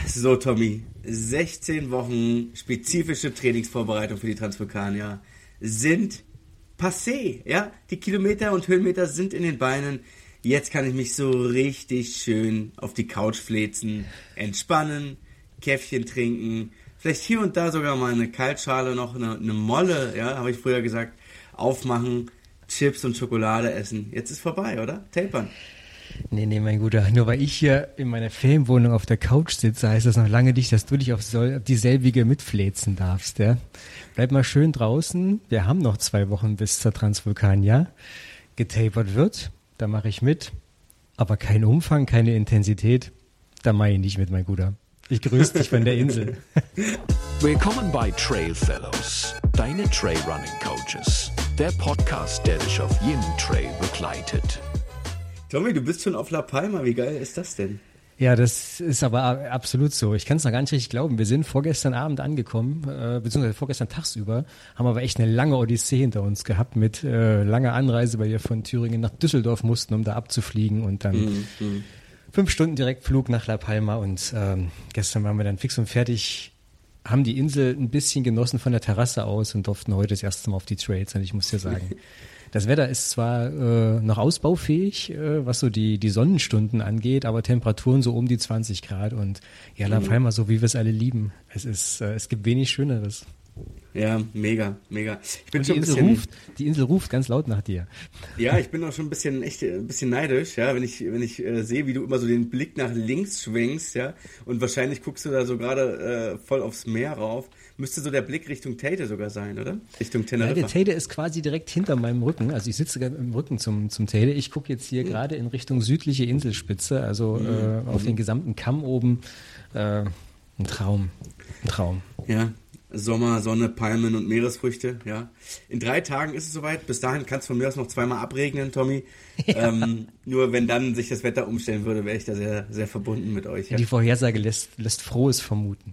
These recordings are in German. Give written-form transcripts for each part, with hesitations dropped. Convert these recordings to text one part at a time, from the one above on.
So, Tommy, 16 Wochen spezifische Trainingsvorbereitung für die Transvulkanier sind passé, ja? Die Kilometer und Höhenmeter sind in den Beinen. Jetzt kann ich mich so richtig schön auf die Couch fläzen, entspannen, Käffchen trinken, vielleicht hier und da sogar mal eine Kaltschale, noch eine Molle, ja, habe ich früher gesagt, aufmachen, Chips und Schokolade essen. Jetzt ist vorbei, oder? Tapern. Nee, mein Guter, nur weil ich hier in meiner Ferienwohnung auf der Couch sitze, heißt das noch lange nicht, dass du dich auf dieselbige mitfläzen darfst, ja. Bleib mal schön draußen, wir haben noch 2 Wochen bis zur Transvulkania. Getapert wird, da mache ich mit, aber kein Umfang, keine Intensität, da mache ich nicht mit, mein Guter. Ich grüße dich von der Insel. Willkommen bei Trail Fellows, deine Trailrunning Coaches. Der Podcast, der dich auf jedem Trail begleitet. Tommy, du bist schon auf La Palma, wie geil ist das denn? Ja, das ist aber absolut so. Ich kann es noch gar nicht richtig glauben. Wir sind vorgestern Abend angekommen, beziehungsweise vorgestern tagsüber, haben aber echt eine lange Odyssee hinter uns gehabt mit langer Anreise, weil wir von Thüringen nach Düsseldorf mussten, um da abzufliegen und dann 5 Stunden Direktflug nach La Palma und gestern waren wir dann fix und fertig, haben die Insel ein bisschen genossen von der Terrasse aus und durften heute das erste Mal auf die Trails und ich muss dir sagen, das Wetter ist zwar noch ausbaufähig, was so die Sonnenstunden angeht, aber Temperaturen so um die 20 Grad und ja, La Palma, so wie wir es alle lieben. Es gibt wenig Schöneres. Ja, mega. Ich bin und schon die Insel ruft ganz laut nach dir. Ja, ich bin auch schon ein bisschen neidisch, ja, wenn ich sehe, wie du immer so den Blick nach links schwenkst, ja, und wahrscheinlich guckst du da so gerade voll aufs Meer rauf. Müsste so der Blick Richtung Tate sogar sein, oder? Richtung Teneriffa. Ja, der Tate ist quasi direkt hinter meinem Rücken, also ich sitze im Rücken zum Tate. Ich gucke jetzt hier gerade in Richtung südliche Inselspitze, also auf den gesamten Kamm oben. Ein Traum. Ja. Sommer, Sonne, Palmen und Meeresfrüchte, ja. In 3 Tagen ist es soweit. Bis dahin kann es von mir aus noch 2-mal abregnen, Tommy. Ja. Nur wenn dann sich das Wetter umstellen würde, wäre ich da sehr, sehr verbunden mit euch. Ja. Die Vorhersage lässt Frohes vermuten.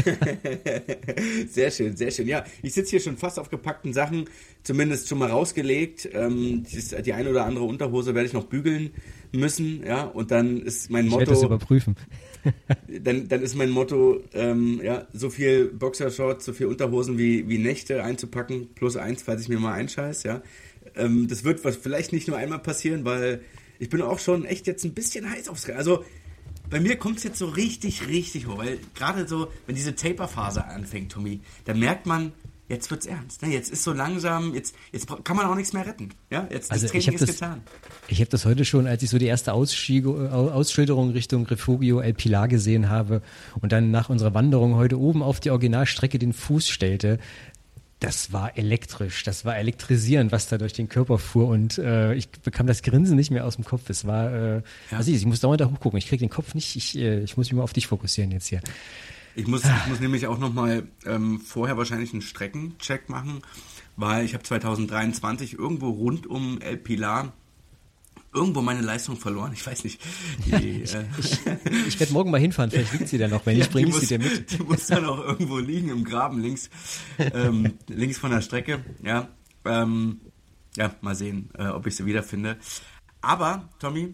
Sehr schön. Ja, ich sitze hier schon fast auf gepackten Sachen, zumindest schon mal rausgelegt. Die eine oder andere Unterhose werde ich noch bügeln müssen, ja. Und dann ist mein Motto... Ich werde das überprüfen. Dann ist mein Motto, so viel Boxershorts, so viel Unterhosen wie Nächte einzupacken, +1, falls ich mir mal einscheiß, ja. Das wird vielleicht nicht nur einmal passieren, weil ich bin auch schon echt jetzt ein bisschen heiß aufs Rennen. Also bei mir kommt es jetzt so richtig hoch, weil gerade so, wenn diese Taper-Phase anfängt, Tommy, dann merkt man, jetzt wird's ernst. Ne? Jetzt ist so langsam, jetzt kann man auch nichts mehr retten. Ja? Jetzt das Training ist getan. Ich habe das heute schon, als ich so die erste Ausschilderung Richtung Refugio El Pilar gesehen habe und dann nach unserer Wanderung heute oben auf die Originalstrecke den Fuß stellte. Das war elektrisch, das war elektrisierend, was da durch den Körper fuhr und ich bekam das Grinsen nicht mehr aus dem Kopf. Es war, also ich muss dauernd da hochgucken, ich kriege den Kopf nicht, ich muss mich mal auf dich fokussieren jetzt hier. Ich muss nämlich auch nochmal vorher wahrscheinlich einen Streckencheck machen, weil ich habe 2023 irgendwo rund um El Pilar irgendwo meine Leistung verloren. Ich weiß nicht. Ich werde morgen mal hinfahren, vielleicht liegt sie da noch, wenn ich bringe sie dir mit. Die muss dann auch irgendwo liegen im Graben links von der Strecke. Ja, mal sehen, ob ich sie wiederfinde. Aber, Tommy,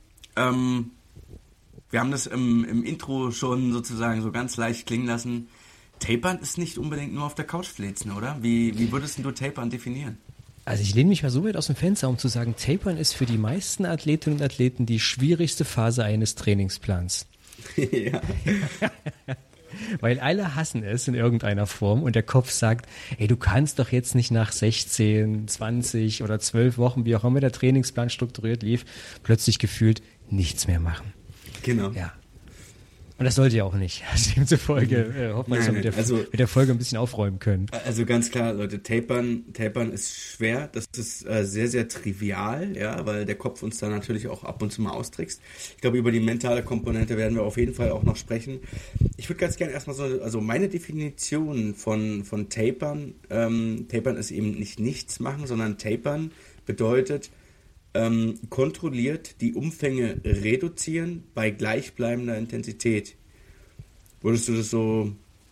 wir haben das im Intro schon sozusagen so ganz leicht klingen lassen. Tapern ist nicht unbedingt nur auf der Couch fläzen, oder? Wie würdest du Tapern definieren? Also ich lehne mich mal so weit aus dem Fenster, um zu sagen, Tapern ist für die meisten Athletinnen und Athleten die schwierigste Phase eines Trainingsplans. Ja. Weil alle hassen es in irgendeiner Form und der Kopf sagt, ey, du kannst doch jetzt nicht nach 16, 20 oder 12 Wochen, wie auch immer der Trainingsplan strukturiert lief, plötzlich gefühlt nichts mehr machen. Genau. Ja. Und das sollte ja auch nicht. Also demzufolge hoffen wir, dass wir mit der Folge ein bisschen aufräumen können. Also ganz klar, Leute, Tapern ist schwer. Das ist sehr, sehr trivial, ja, weil der Kopf uns da natürlich auch ab und zu mal austrickst. Ich glaube, über die mentale Komponente werden wir auf jeden Fall auch noch sprechen. Ich würde ganz gerne erstmal also meine Definition von Tapern, Tapern ist eben nicht nichts machen, sondern Tapern bedeutet, kontrolliert die Umfänge reduzieren bei gleichbleibender Intensität. Würdest du das so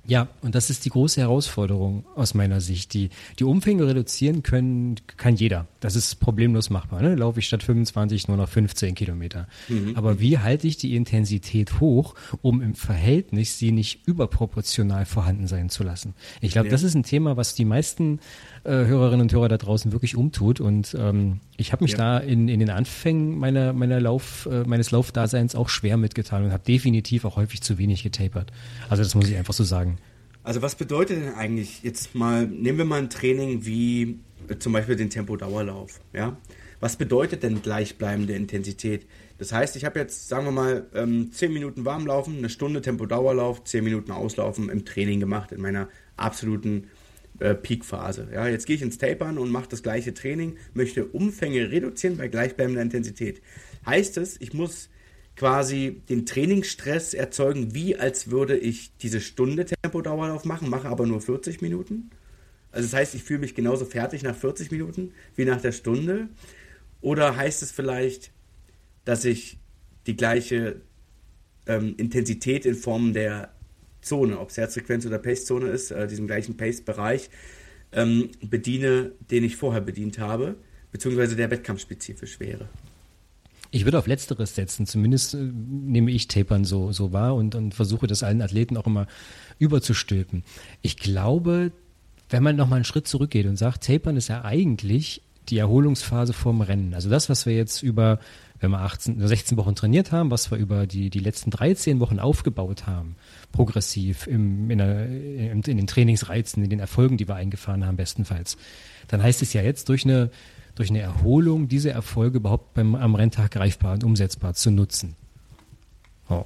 Ja, und das ist die große Herausforderung aus meiner Sicht. Die Umfänge reduzieren kann jeder. Das ist problemlos machbar. Ne? Laufe ich statt 25 nur noch 15 Kilometer. Aber wie halte ich die Intensität hoch, um im Verhältnis sie nicht überproportional vorhanden sein zu lassen? Ich glaube, das ist ein Thema, was die meisten Hörerinnen und Hörer da draußen wirklich umtut. Und ich habe mich da in den Anfängen meines Laufdaseins auch schwer mitgetan und habe definitiv auch häufig zu wenig getapert. Also das muss ich einfach so sagen. Also was bedeutet denn eigentlich jetzt mal, nehmen wir mal ein Training wie zum Beispiel den Tempodauerlauf, ja? Was bedeutet denn gleichbleibende Intensität? Das heißt, ich habe jetzt, sagen wir mal, 10 Minuten Warmlaufen, eine Stunde Tempodauerlauf, 10 Minuten Auslaufen im Training gemacht, in meiner absoluten Peakphase. Ja? Jetzt gehe ich ins Tapern und mache das gleiche Training, möchte Umfänge reduzieren bei gleichbleibender Intensität. Heißt es, ich muss quasi den Trainingsstress erzeugen, wie als würde ich diese Stunde Tempodauerlauf machen, mache aber nur 40 Minuten. Also das heißt, ich fühle mich genauso fertig nach 40 Minuten wie nach der Stunde. Oder heißt es vielleicht, dass ich die gleiche Intensität in Form der Zone, ob es Herzfrequenz oder Pace-Zone ist, diesen gleichen Pace-Bereich, bediene, den ich vorher bedient habe, beziehungsweise der wettkampfspezifisch wäre. Ich würde auf Letzteres setzen, zumindest nehme ich Tapern so wahr und versuche das allen Athleten auch immer überzustülpen. Ich glaube, wenn man nochmal einen Schritt zurückgeht und sagt, Tapern ist ja eigentlich die Erholungsphase vorm Rennen. Also das, was wir jetzt wenn wir 16 Wochen trainiert haben, was wir über die letzten 13 Wochen aufgebaut haben, progressiv in den Trainingsreizen, in den Erfolgen, die wir eingefahren haben bestenfalls, dann heißt es ja jetzt durch eine Erholung diese Erfolge überhaupt am Renntag greifbar und umsetzbar zu nutzen. Oh.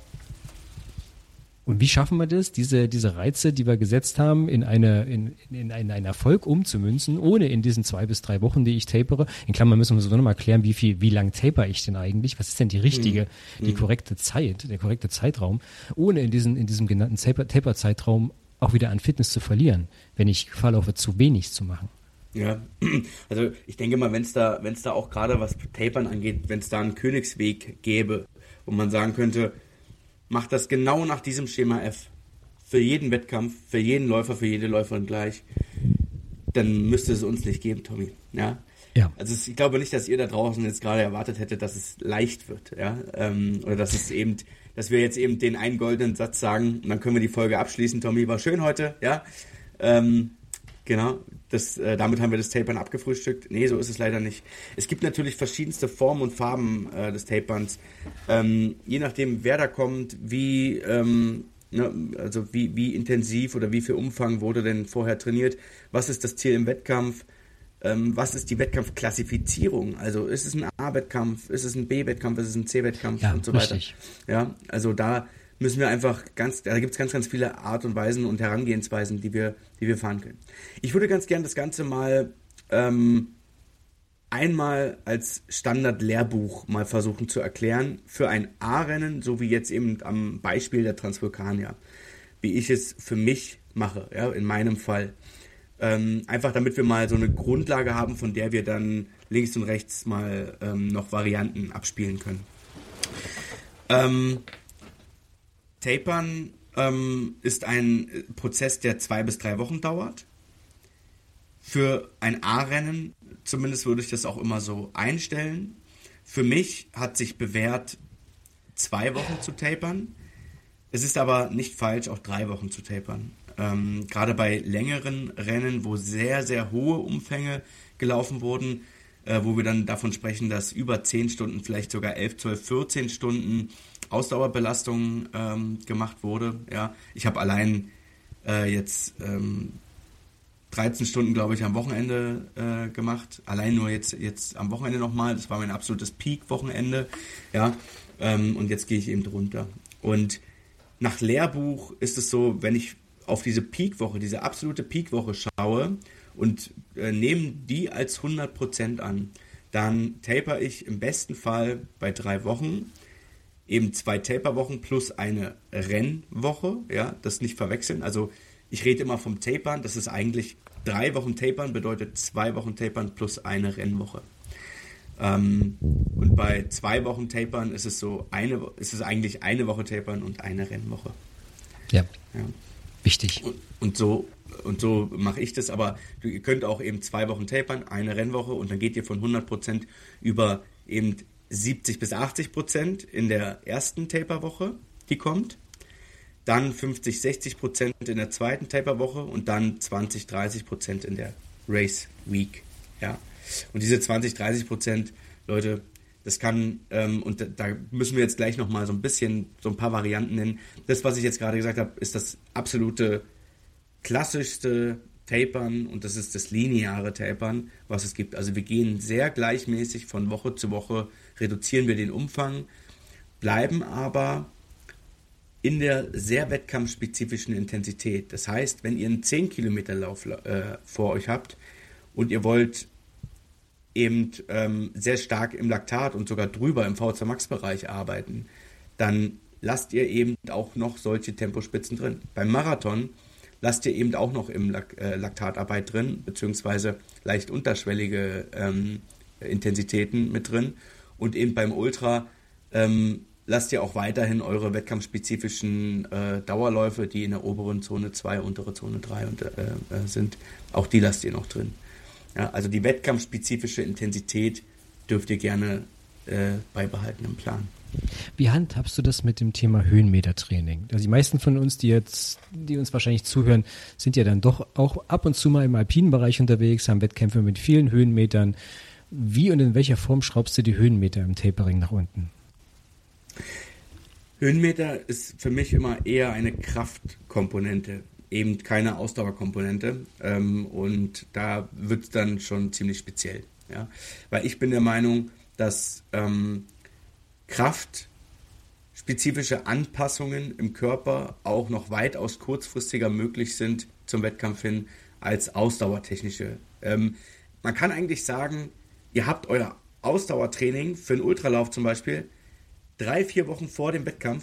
Und wie schaffen wir das, diese Reize, die wir gesetzt haben, in einen Erfolg umzumünzen, ohne in diesen 2 bis 3 Wochen, die ich tapere? In Klammern müssen wir so nochmal klären, wie lang taper ich denn eigentlich? Was ist denn die korrekte Zeit, der korrekte Zeitraum, ohne in diesem genannten Taper-Zeitraum auch wieder an Fitness zu verlieren, wenn ich Gefahr laufe, zu wenig zu machen? Ja, also ich denke mal, wenn es da auch gerade was Tapern angeht, wenn es da einen Königsweg gäbe, wo man sagen könnte, mach das genau nach diesem Schema F, für jeden Wettkampf, für jeden Läufer, für jede Läuferin gleich, dann müsste es uns nicht geben, Tommy. Ja. Also ich glaube nicht, dass ihr da draußen jetzt gerade erwartet hättet, dass es leicht wird, ja, oder dass wir jetzt eben den einen goldenen Satz sagen und dann können wir die Folge abschließen. Tommy, war schön heute, ja. Genau, damit haben wir das Tapern abgefrühstückt. Nee, so ist es leider nicht. Es gibt natürlich verschiedenste Formen und Farben des Taperns. Je nachdem, wer da kommt, wie intensiv oder wie viel Umfang wurde denn vorher trainiert, was ist das Ziel im Wettkampf, was ist die Wettkampfklassifizierung, also ist es ein A-Wettkampf, ist es ein B-Wettkampf, ist es ein C-Wettkampf und so weiter. Richtig. Ja, also da müssen wir einfach da gibt es ganz, ganz viele Art und Weisen und Herangehensweisen, die wir fahren können. Ich würde ganz gern das Ganze mal einmal als Standard-Lehrbuch mal versuchen zu erklären für ein A-Rennen, so wie jetzt eben am Beispiel der Transvulkanier, wie ich es für mich mache, ja, in meinem Fall. Einfach damit wir mal so eine Grundlage haben, von der wir dann links und rechts mal noch Varianten abspielen können. Tapern ist ein Prozess, der 2 bis 3 Wochen dauert. Für ein A-Rennen, zumindest würde ich das auch immer so einstellen. Für mich hat sich bewährt, 2 Wochen zu tapern. Es ist aber nicht falsch, auch 3 Wochen zu tapern. Gerade bei längeren Rennen, wo sehr, sehr hohe Umfänge gelaufen wurden, wo wir dann davon sprechen, dass über 10 Stunden, vielleicht sogar 11, 12, 14 Stunden Ausdauerbelastung gemacht wurde. Ja, ich habe allein jetzt 13 Stunden, glaube ich, am Wochenende gemacht. Allein nur jetzt am Wochenende nochmal. Das war mein absolutes Peak-Wochenende. Ja, und jetzt gehe ich eben drunter. Und nach Lehrbuch ist es so, wenn ich auf diese Peak-Woche, diese absolute Peak-Woche schaue und nehme die als 100% an, dann taper ich im besten Fall bei 3 Wochen, eben 2 Taper-Wochen plus eine Rennwoche, ja, das nicht verwechseln. Also ich rede immer vom Tapern, das ist eigentlich 3 Wochen Tapern, bedeutet 2 Wochen Tapern plus eine Rennwoche. Und bei 2 Wochen Tapern ist es eigentlich eine Woche Tapern und eine Rennwoche. Ja. Wichtig. Und so mache ich das, aber ihr könnt auch eben 2 Wochen tapern, eine Rennwoche und dann geht ihr von 100% über eben 70-80% in der ersten Taperwoche, die kommt, dann 50-60% in der zweiten Taperwoche und dann 20-30% in der Race Week. Ja. Und diese 20-30%, Leute, das kann, und da müssen wir jetzt gleich nochmal so ein paar Varianten nennen. Das, was ich jetzt gerade gesagt habe, ist das absolute klassischste Tapern und das ist das lineare Tapern, was es gibt. Also wir gehen sehr gleichmäßig von Woche zu Woche, reduzieren wir den Umfang, bleiben aber in der sehr wettkampfspezifischen Intensität. Das heißt, wenn ihr einen 10-Kilometer-Lauf vor euch habt und ihr wollt eben sehr stark im Laktat und sogar drüber im VO2 Max-Bereich arbeiten, dann lasst ihr eben auch noch solche Tempospitzen drin. Beim Marathon lasst ihr eben auch noch im Laktatarbeit drin, beziehungsweise leicht unterschwellige Intensitäten mit drin. Und eben beim Ultra lasst ihr auch weiterhin eure wettkampfspezifischen Dauerläufe, die in der oberen Zone 2, untere Zone 3 sind, auch die lasst ihr noch drin. Ja, also die wettkampfspezifische Intensität dürft ihr gerne beibehalten im Plan. Wie handhabst du das mit dem Thema Höhenmetertraining? Also die meisten von uns, die uns wahrscheinlich zuhören, sind ja dann doch auch ab und zu mal im alpinen Bereich unterwegs, haben Wettkämpfe mit vielen Höhenmetern. Wie und in welcher Form schraubst du die Höhenmeter im Tapering nach unten? Höhenmeter ist für mich immer eher eine Kraftkomponente, eben keine Ausdauerkomponente. Und da wird es dann schon ziemlich speziell. Ja? Weil ich bin der Meinung, dass kraftspezifische Anpassungen im Körper auch noch weitaus kurzfristiger möglich sind zum Wettkampf hin als ausdauertechnische. Man kann eigentlich sagen, ihr habt euer Ausdauertraining für einen Ultralauf zum Beispiel 3-4 Wochen vor dem Wettkampf,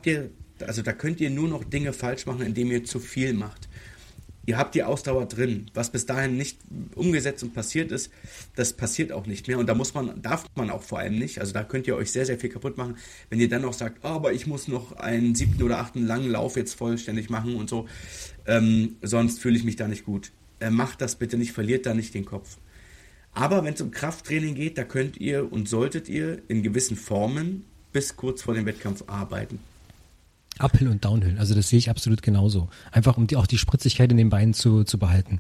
da könnt ihr nur noch Dinge falsch machen, indem ihr zu viel macht. Ihr habt die Ausdauer drin. Was bis dahin nicht umgesetzt und passiert ist, das passiert auch nicht mehr. Und darf man auch vor allem nicht. Also da könnt ihr euch sehr, sehr viel kaputt machen. Wenn ihr dann noch sagt, oh, aber ich muss noch einen 7. oder 8. langen Lauf jetzt vollständig machen und so, sonst fühle ich mich da nicht gut. Macht das bitte nicht, verliert da nicht den Kopf. Aber wenn es um Krafttraining geht, da könnt ihr und solltet ihr in gewissen Formen bis kurz vor dem Wettkampf arbeiten. Uphill und Downhill, also das sehe ich absolut genauso. Einfach um auch die Spritzigkeit in den Beinen zu behalten.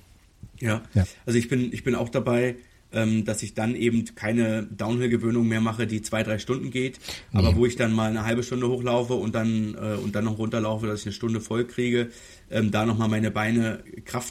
Ja, also ich bin auch dabei, dass ich dann eben keine Downhill-Gewöhnung mehr mache, die 2-3 Stunden geht, aber wo ich dann mal eine halbe Stunde hochlaufe und dann noch runterlaufe, dass ich eine Stunde voll kriege, da nochmal meine Beine Kraft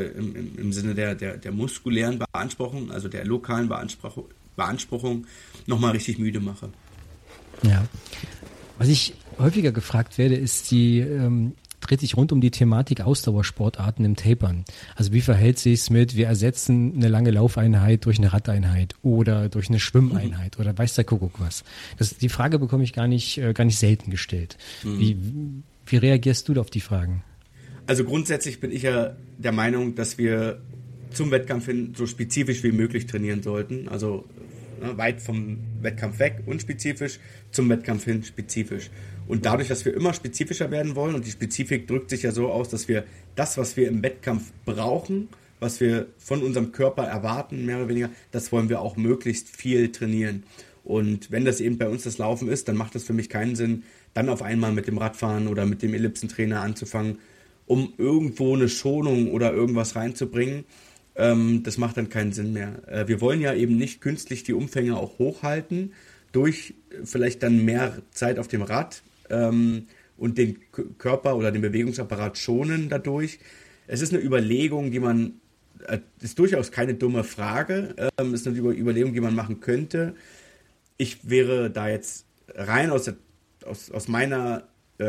im Sinne der muskulären Beanspruchung, also der lokalen Beanspruchung, nochmal richtig müde mache. Ja. Was ich häufiger gefragt werde, ist dreht sich rund um die Thematik Ausdauersportarten im Tapern. Also wie verhält sich's mit, wir ersetzen eine lange Laufeinheit durch eine Radeinheit oder durch eine Schwimmeinheit oder weiß der Kuckuck was. Die Frage bekomme ich gar nicht selten gestellt. Wie reagierst du da auf die Fragen? Also grundsätzlich bin ich ja der Meinung, dass wir zum Wettkampf hin so spezifisch wie möglich trainieren sollten. Also weit vom Wettkampf weg, unspezifisch, zum Wettkampf hin spezifisch. Und dadurch, dass wir immer spezifischer werden wollen, und die Spezifik drückt sich ja so aus, dass wir das, was wir im Wettkampf brauchen, was wir von unserem Körper erwarten, mehr oder weniger, das wollen wir auch möglichst viel trainieren. Und wenn das eben bei uns das Laufen ist, dann macht es für mich keinen Sinn, dann auf einmal mit dem Radfahren oder mit dem Ellipsentrainer anzufangen, um irgendwo eine Schonung oder irgendwas reinzubringen. Das macht dann keinen Sinn mehr. Wir wollen ja eben nicht künstlich die Umfänge auch hochhalten, durch vielleicht dann mehr Zeit auf dem Rad und den Körper oder den Bewegungsapparat schonen dadurch. Es ist eine Überlegung, ist durchaus keine dumme Frage, ist eine Überlegung, die man machen könnte. Ich wäre da jetzt rein aus meiner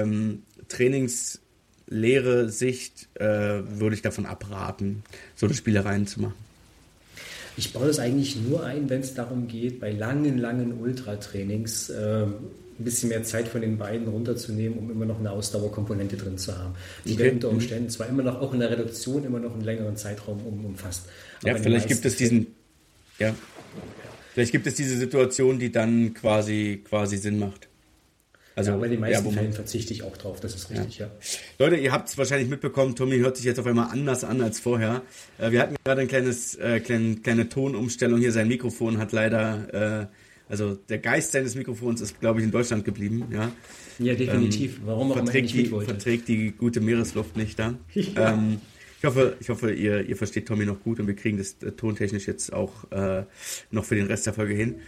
Trainingslehre Sicht würde ich davon abraten, so eine Spielereien zu machen. Ich baue das eigentlich nur ein, wenn es darum geht, bei langen Ultratrainings ein bisschen mehr Zeit von den Beinen runterzunehmen, um immer noch eine Ausdauerkomponente drin zu haben. Die werden unter Umständen zwar immer noch, auch in der Reduktion, immer noch einen längeren Zeitraum umfasst. Ja, vielleicht gibt es diese Situation, die dann quasi Sinn macht. Also, bei den meisten Fällen verzichte ich auch drauf, das ist richtig, ja. Leute, ihr habt es wahrscheinlich mitbekommen, Tommy hört sich jetzt auf einmal anders an als vorher. Wir hatten gerade kleine Tonumstellung hier, sein Mikrofon hat leider, also der Geist seines Mikrofons ist, glaube ich, in Deutschland geblieben, ja. Ja, definitiv, warum auch immer er nicht mit wollte. Verträgt die gute Meeresluft nicht da. Ja. Ich hoffe, ihr versteht Tommy noch gut und wir kriegen das tontechnisch jetzt auch noch für den Rest der Folge hin.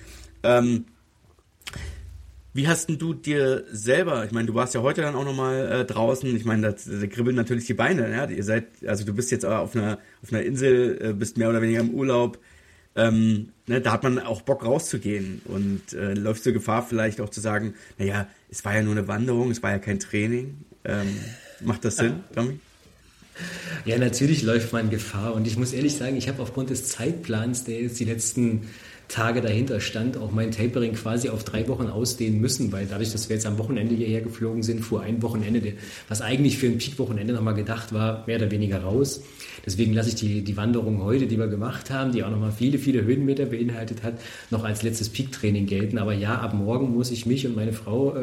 Wie hast denn du dir selber, ich meine, du warst ja heute dann auch nochmal draußen, ich meine, da kribbeln natürlich die Beine, ja? Du bist jetzt auf einer Insel, bist mehr oder weniger im Urlaub, da hat man auch Bock rauszugehen und läufst du Gefahr vielleicht auch zu sagen, naja, es war ja nur eine Wanderung, es war ja kein Training. Macht das Sinn, Tommy? Ja, natürlich läuft man Gefahr und ich muss ehrlich sagen, ich habe aufgrund des Zeitplans, der jetzt die letzten Tage dahinter stand, auch mein Tapering quasi auf 3 Wochen ausdehnen müssen, weil dadurch, dass wir jetzt am Wochenende hierher geflogen sind, fuhr ein Wochenende, was eigentlich für ein Peak-Wochenende nochmal gedacht war, mehr oder weniger raus. Deswegen lasse ich die Wanderung heute, die wir gemacht haben, die auch nochmal viele, viele Höhenmeter beinhaltet hat, noch als letztes Peak-Training gelten. Aber ja, ab morgen muss ich mich und meine Frau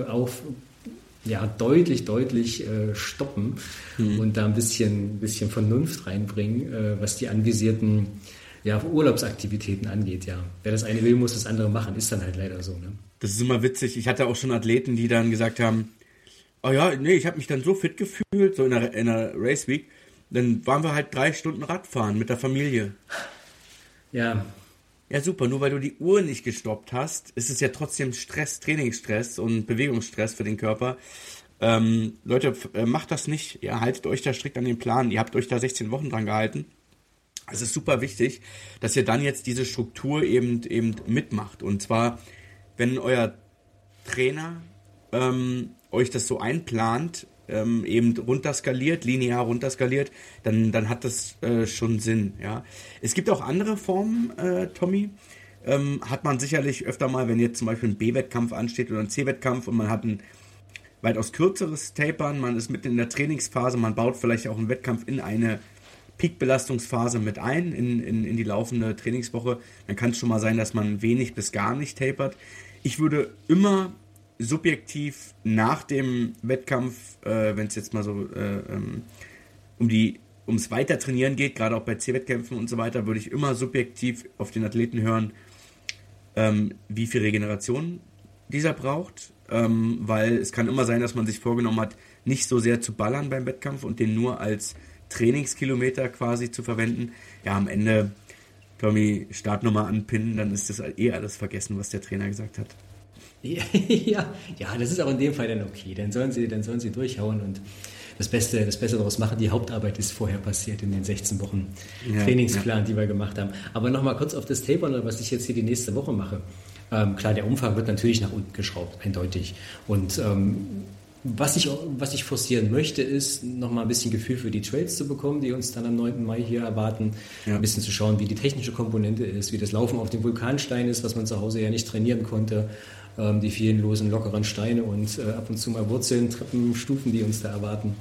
deutlich stoppen und da ein bisschen Vernunft reinbringen, was die anvisierten Urlaubsaktivitäten angeht, ja. Wer das eine will, muss das andere machen, ist dann halt leider so, ne? Das ist immer witzig. Ich hatte auch schon Athleten, die dann gesagt haben, oh ja, nee, ich habe mich dann so fit gefühlt, so in der Race Week, dann waren wir halt 3 Stunden Radfahren mit der Familie. Ja. Ja, super, nur weil du die Uhr nicht gestoppt hast, ist es ja trotzdem Stress, Trainingsstress und Bewegungsstress für den Körper. Leute, macht das nicht, ja, haltet euch da strikt an den Plan. Ihr habt euch da 16 Wochen dran gehalten. Es ist super wichtig, dass ihr dann jetzt diese Struktur eben mitmacht. Und zwar, wenn euer Trainer euch das so einplant, eben runterskaliert, linear runterskaliert, dann hat das schon Sinn. Ja. Es gibt auch andere Formen, Tommy. Hat man sicherlich öfter mal, wenn jetzt zum Beispiel ein B-Wettkampf ansteht oder ein C-Wettkampf und man hat ein weitaus kürzeres Tapern, man ist mitten in der Trainingsphase, man baut vielleicht auch einen Wettkampf in eine Peak-Belastungsphase mit ein, in die laufende Trainingswoche, dann kann es schon mal sein, dass man wenig bis gar nicht tapert. Ich würde immer subjektiv nach dem Wettkampf, wenn es jetzt mal so ums Weitertrainieren geht, gerade auch bei C-Wettkämpfen und so weiter, würde ich immer subjektiv auf den Athleten hören, wie viel Regeneration dieser braucht, weil es kann immer sein, dass man sich vorgenommen hat, nicht so sehr zu ballern beim Wettkampf und den nur als Trainingskilometer quasi zu verwenden. Ja, am Ende, Tommy, Startnummer anpinnen, dann ist das alles vergessen, was der Trainer gesagt hat. Ja, das ist auch in dem Fall dann okay. Dann sollen sie durchhauen und das Beste daraus machen. Die Hauptarbeit ist vorher passiert in den 16 Wochen Trainingsplan, die wir gemacht haben. Aber nochmal kurz auf das Tapern, was ich jetzt hier die nächste Woche mache. Klar, der Umfang wird natürlich nach unten geschraubt, eindeutig. Und was ich forcieren möchte, ist nochmal ein bisschen Gefühl für die Trails zu bekommen, die uns dann am 9. Mai hier erwarten. Ja. Ein bisschen zu schauen, wie die technische Komponente ist, wie das Laufen auf dem Vulkanstein ist, was man zu Hause ja nicht trainieren konnte. Die vielen losen, lockeren Steine und ab und zu mal Wurzeln, Treppen, Stufen, die uns da erwarten.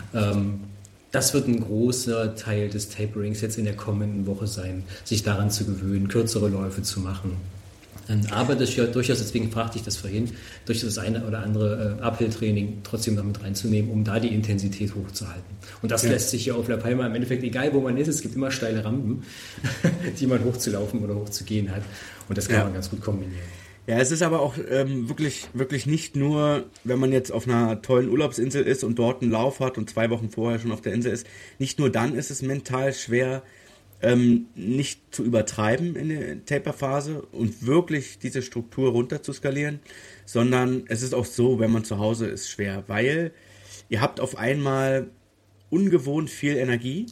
Das wird ein großer Teil des Taperings jetzt in der kommenden Woche sein, sich daran zu gewöhnen, kürzere Läufe zu machen. Aber durchaus, deswegen fragte ich das vorhin, durch das eine oder andere Uphill-Training trotzdem noch mit reinzunehmen, um da die Intensität hochzuhalten. Und das lässt sich ja auf La Palma im Endeffekt, egal wo man ist, es gibt immer steile Rampen, die man hochzulaufen oder hochzugehen hat. Und das kann man ganz gut kombinieren. Ja, es ist aber auch wirklich nicht nur, wenn man jetzt auf einer tollen Urlaubsinsel ist und dort einen Lauf hat und 2 Wochen vorher schon auf der Insel ist, nicht nur dann ist es mental schwer, nicht zu übertreiben in der Taper-Phase und wirklich diese Struktur runter zu skalieren, sondern es ist auch so, wenn man zu Hause ist, schwer, weil ihr habt auf einmal ungewohnt viel Energie.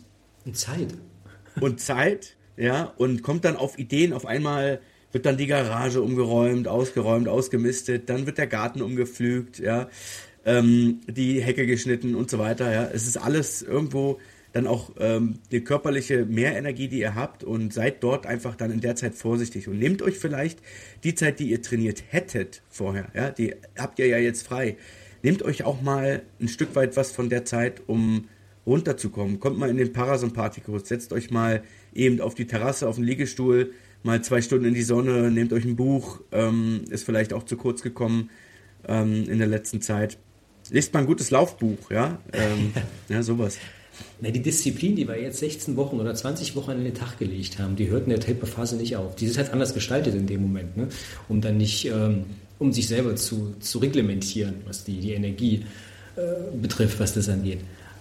Und Zeit, ja, und kommt dann auf Ideen, auf einmal wird dann die Garage ausgeräumt, ausgemistet, dann wird der Garten umgepflügt, ja, die Hecke geschnitten und so weiter, ja, es ist alles irgendwo dann auch die körperliche Mehrenergie, die ihr habt und seid dort einfach dann in der Zeit vorsichtig und nehmt euch vielleicht die Zeit, die ihr trainiert hättet vorher, ja, die habt ihr ja jetzt frei. Nehmt euch auch mal ein Stück weit was von der Zeit, um runterzukommen. Kommt mal in den Parasympathikus, setzt euch mal eben auf die Terrasse, auf den Liegestuhl, mal 2 Stunden in die Sonne, nehmt euch ein Buch, ist vielleicht auch zu kurz gekommen, in der letzten Zeit. Lest mal ein gutes Laufbuch, ja, ja, sowas. Na, die Disziplin, die wir jetzt 16 Wochen oder 20 Wochen an den Tag gelegt haben, die hört in der Taper-Phase nicht auf. Die ist halt anders gestaltet in dem Moment, ne? Um dann nicht, um sich selber zu reglementieren, was die Energie betrifft, was das angeht.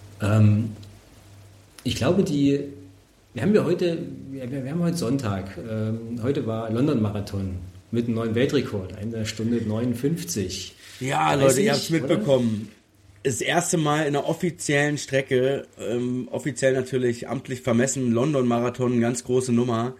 Ich glaube, wir haben heute Sonntag. Heute war London-Marathon mit einem neuen Weltrekord, 1 Stunde 59. Ja, Leute, ihr habt es mitbekommen. Das erste Mal in einer offiziellen Strecke, offiziell natürlich amtlich vermessen, London-Marathon, ganz große Nummer.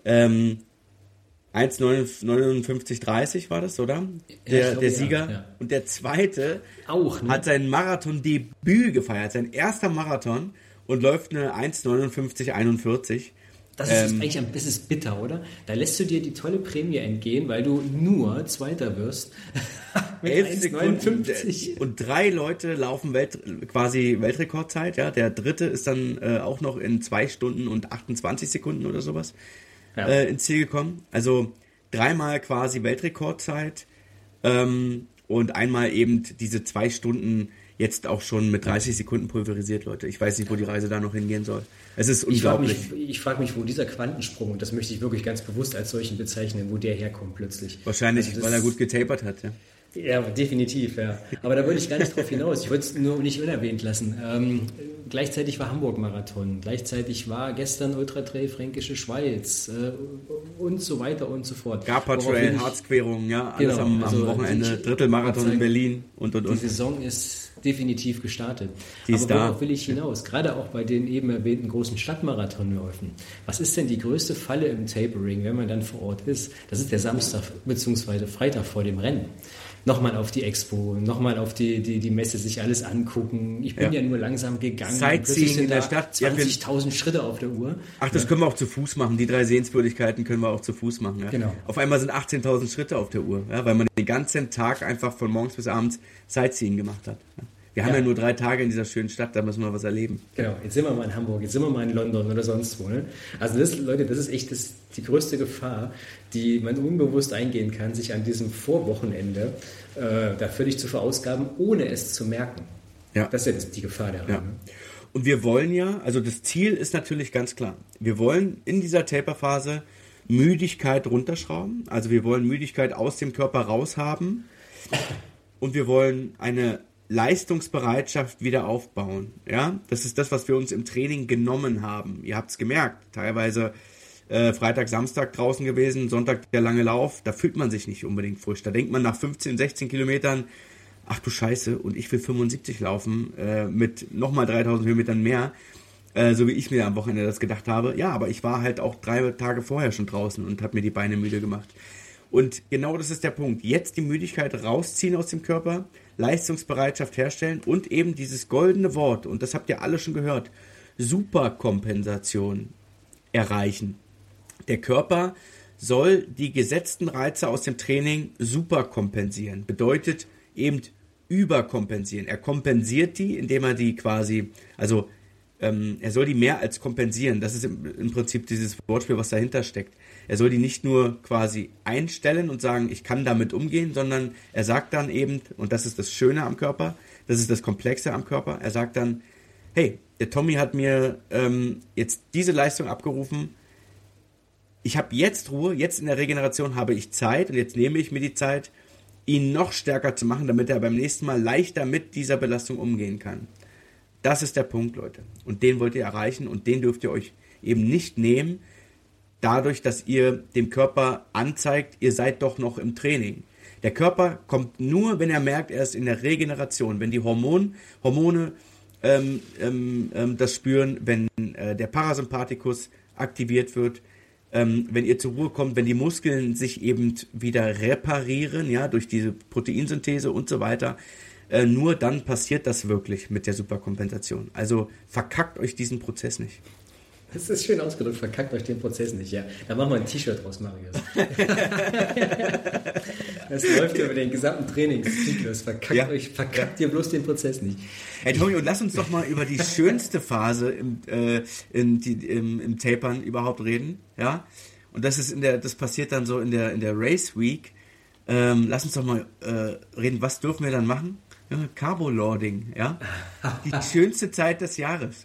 1,59,30 war das, oder? Der Sieger. Ja. Und der zweite auch, ne? Hat sein Marathon-Debüt gefeiert, sein erster Marathon und läuft eine 1,59,41. Das ist eigentlich ein bisschen bitter, oder? Da lässt du dir die tolle Prämie entgehen, weil du nur Zweiter wirst. Mit 1,59. Und 3 Leute laufen quasi Weltrekordzeit. Ja? Der dritte ist dann auch noch in 2 Stunden und 28 Sekunden oder sowas ins Ziel gekommen. Also 3-mal quasi Weltrekordzeit und einmal eben diese 2 Stunden jetzt auch schon mit 30 Sekunden pulverisiert, Leute. Ich weiß nicht, wo die Reise da noch hingehen soll. Es ist unglaublich. Ich frage mich, wo dieser Quantensprung, und das möchte ich wirklich ganz bewusst als solchen bezeichnen, wo der herkommt plötzlich. Wahrscheinlich, also weil er gut getapert hat, ja. Ja, definitiv, ja. Aber da wollte ich gar nicht drauf hinaus. Ich wollte es nur nicht unerwähnt lassen. Gleichzeitig war Hamburg-Marathon. Gleichzeitig war gestern Ultra-Trail Fränkische Schweiz und so weiter und so fort. Gapa-Trail, Harzquerung, ja, alles am Wochenende. Drittelmarathon in Berlin und. Die Saison ist definitiv gestartet. Die ist Aber worauf will ich hinaus? Gerade auch bei den eben erwähnten großen Stadtmarathonläufen. Was ist denn die größte Falle im Tapering, wenn man dann vor Ort ist? Das ist der Samstag bzw. Freitag vor dem Rennen. Nochmal auf die Expo, nochmal auf die Messe, sich alles angucken. Ich bin ja nur langsam gegangen. Sightseeing in der Stadt. 20.000 Schritte auf der Uhr. Ach, das können wir auch zu Fuß machen. Die 3 Sehenswürdigkeiten können wir auch zu Fuß machen. Ja? Genau. Auf einmal sind 18.000 Schritte auf der Uhr, ja? Weil man den ganzen Tag einfach von morgens bis abends Sightseeing gemacht hat. Ja? Wir haben ja nur 3 Tage in dieser schönen Stadt, da müssen wir was erleben. Genau, jetzt sind wir mal in Hamburg, jetzt sind wir mal in London oder sonst wo. Ne? Also das, Leute, das ist echt die größte Gefahr, die man unbewusst eingehen kann, sich an diesem Vorwochenende da völlig zu verausgaben, ohne es zu merken. Ja. Das ist ja die Gefahr daran. Ja. Und wir wollen ja, also das Ziel ist natürlich ganz klar, wir wollen in dieser Taper-Phase Müdigkeit runterschrauben, also wir wollen Müdigkeit aus dem Körper raushaben und wir wollen eine Leistungsbereitschaft wieder aufbauen. Ja? Das ist das, was wir uns im Training genommen haben. Ihr habt es gemerkt, teilweise Freitag, Samstag draußen gewesen, Sonntag der lange Lauf, da fühlt man sich nicht unbedingt frisch. Da denkt man nach 15, 16 Kilometern, ach du Scheiße, und ich will 75 laufen mit nochmal 3000 Kilometern mehr, so wie ich mir am Wochenende das gedacht habe. Ja, aber ich war halt auch 3 Tage vorher schon draußen und habe mir die Beine müde gemacht. Und genau das ist der Punkt. Jetzt die Müdigkeit rausziehen aus dem Körper, Leistungsbereitschaft herstellen und eben dieses goldene Wort, und das habt ihr alle schon gehört, Superkompensation erreichen. Der Körper soll die gesetzten Reize aus dem Training superkompensieren. Bedeutet eben überkompensieren. Er kompensiert die, indem er die quasi, also er soll die mehr als kompensieren. Das ist im Prinzip dieses Wortspiel, was dahinter steckt. Er soll die nicht nur quasi einstellen und sagen, ich kann damit umgehen, sondern er sagt dann eben, und das ist das Schöne am Körper, das ist das Komplexe am Körper, er sagt dann, hey, der Tommy hat mir jetzt diese Leistung abgerufen, ich habe jetzt Ruhe, jetzt in der Regeneration habe ich Zeit und jetzt nehme ich mir die Zeit, ihn noch stärker zu machen, damit er beim nächsten Mal leichter mit dieser Belastung umgehen kann. Das ist der Punkt, Leute. Und den wollt ihr erreichen und den dürft ihr euch eben nicht nehmen, dadurch, dass ihr dem Körper anzeigt, ihr seid doch noch im Training. Der Körper kommt nur, wenn er merkt, er ist in der Regeneration, wenn die Hormone das spüren, wenn der Parasympathikus aktiviert wird, wenn ihr zur Ruhe kommt, wenn die Muskeln sich eben wieder reparieren, ja, durch diese Proteinsynthese und so weiter, nur dann passiert das wirklich mit der Superkompensation. Also verkackt euch diesen Prozess nicht. Das ist schön ausgedrückt, verkackt euch den Prozess nicht, ja. Da machen wir ein T-Shirt draus, Marius. Das läuft ja über den gesamten Trainingszyklus. Verkackt ihr bloß den Prozess nicht. Hey Tommy, und lass uns doch mal über die schönste Phase im Tapern überhaupt reden, ja. Und das ist das passiert dann so in der Race Week. lass uns doch mal reden, was dürfen wir dann machen? Ja, Carboloading, ja? Die schönste Zeit des Jahres.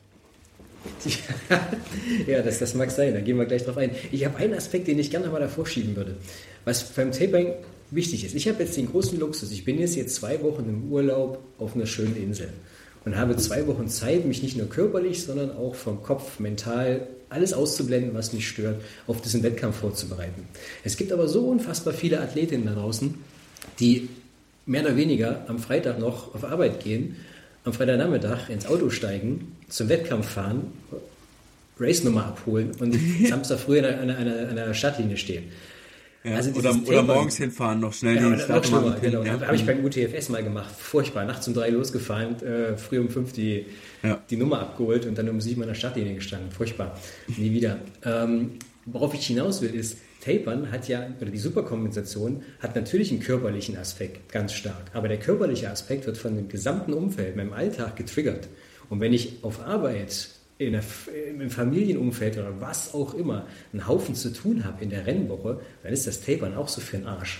Ja, das mag sein, da gehen wir gleich drauf ein. Ich habe einen Aspekt, den ich gerne mal davor schieben würde, was beim Tapering wichtig ist. Ich habe jetzt den großen Luxus, ich bin jetzt 2 Wochen im Urlaub auf einer schönen Insel und habe 2 Wochen Zeit, mich nicht nur körperlich, sondern auch vom Kopf, mental, alles auszublenden, was mich stört, auf diesen Wettkampf vorzubereiten. Es gibt aber so unfassbar viele Athletinnen da draußen, die mehr oder weniger am Freitag noch auf Arbeit gehen, am Freitagnachmittag ins Auto steigen, zum Wettkampf fahren, Race-Nummer abholen und Samstag früh an einer Stadtlinie stehen. Ja, also oder morgens hinfahren, noch schnell die Startnummer. Genau. Ja. Habe ich beim UTFS mal gemacht. Furchtbar. Nachts um 3 losgefahren, früh um 5 die Nummer abgeholt und dann um 7 an der Startlinie gestanden. Furchtbar. Nie wieder. Worauf ich hinaus will, ist, Tapern hat ja, oder die Superkompensation hat natürlich einen körperlichen Aspekt, ganz stark. Aber der körperliche Aspekt wird von dem gesamten Umfeld, meinem Alltag getriggert. Und wenn ich auf Arbeit, im Familienumfeld oder was auch immer, einen Haufen zu tun habe in der Rennwoche, dann ist das Tapern auch so für den Arsch.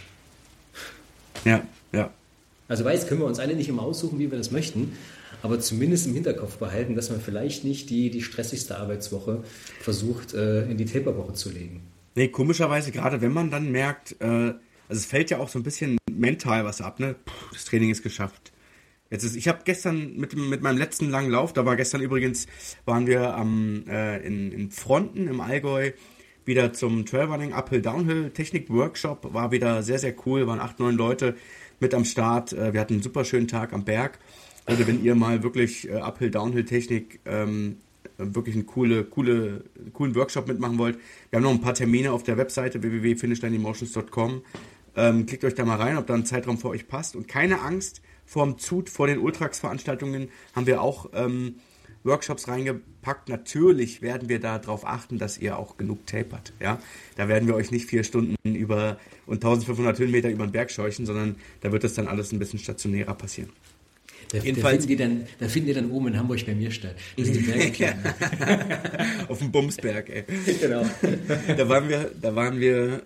Ja. Also können wir uns alle nicht immer aussuchen, wie wir das möchten, aber zumindest im Hinterkopf behalten, dass man vielleicht nicht die stressigste Arbeitswoche versucht, in die Taperwoche zu legen. Nee, komischerweise, gerade wenn man dann merkt, also es fällt ja auch so ein bisschen mental was ab, ne? Das Training ist geschafft. Ich habe gestern mit meinem letzten langen Lauf, waren wir in Fronten im Allgäu wieder zum Trailrunning Uphill Downhill Technik Workshop, war wieder sehr, sehr cool, waren 8, 9 Leute mit am Start, wir hatten einen super schönen Tag am Berg. Also wenn ihr mal wirklich Uphill Downhill Technik wirklich einen coolen Workshop mitmachen wollt. Wir haben noch ein paar Termine auf der Webseite www.finishlineemotions.com. Klickt euch da mal rein, ob da ein Zeitraum für euch passt. Und keine Angst vor den Ultrax-Veranstaltungen haben wir auch Workshops reingepackt. Natürlich werden wir darauf achten, dass ihr auch genug tapert. Ja? Da werden wir euch nicht 4 Stunden und 1500 Höhenmeter über den Berg scheuchen, sondern da wird das dann alles ein bisschen stationärer passieren. Da finden die dann oben in Hamburg bei mir statt. Das sind die Berge klein. Auf dem Bumsberg, ey. Genau. Da waren wir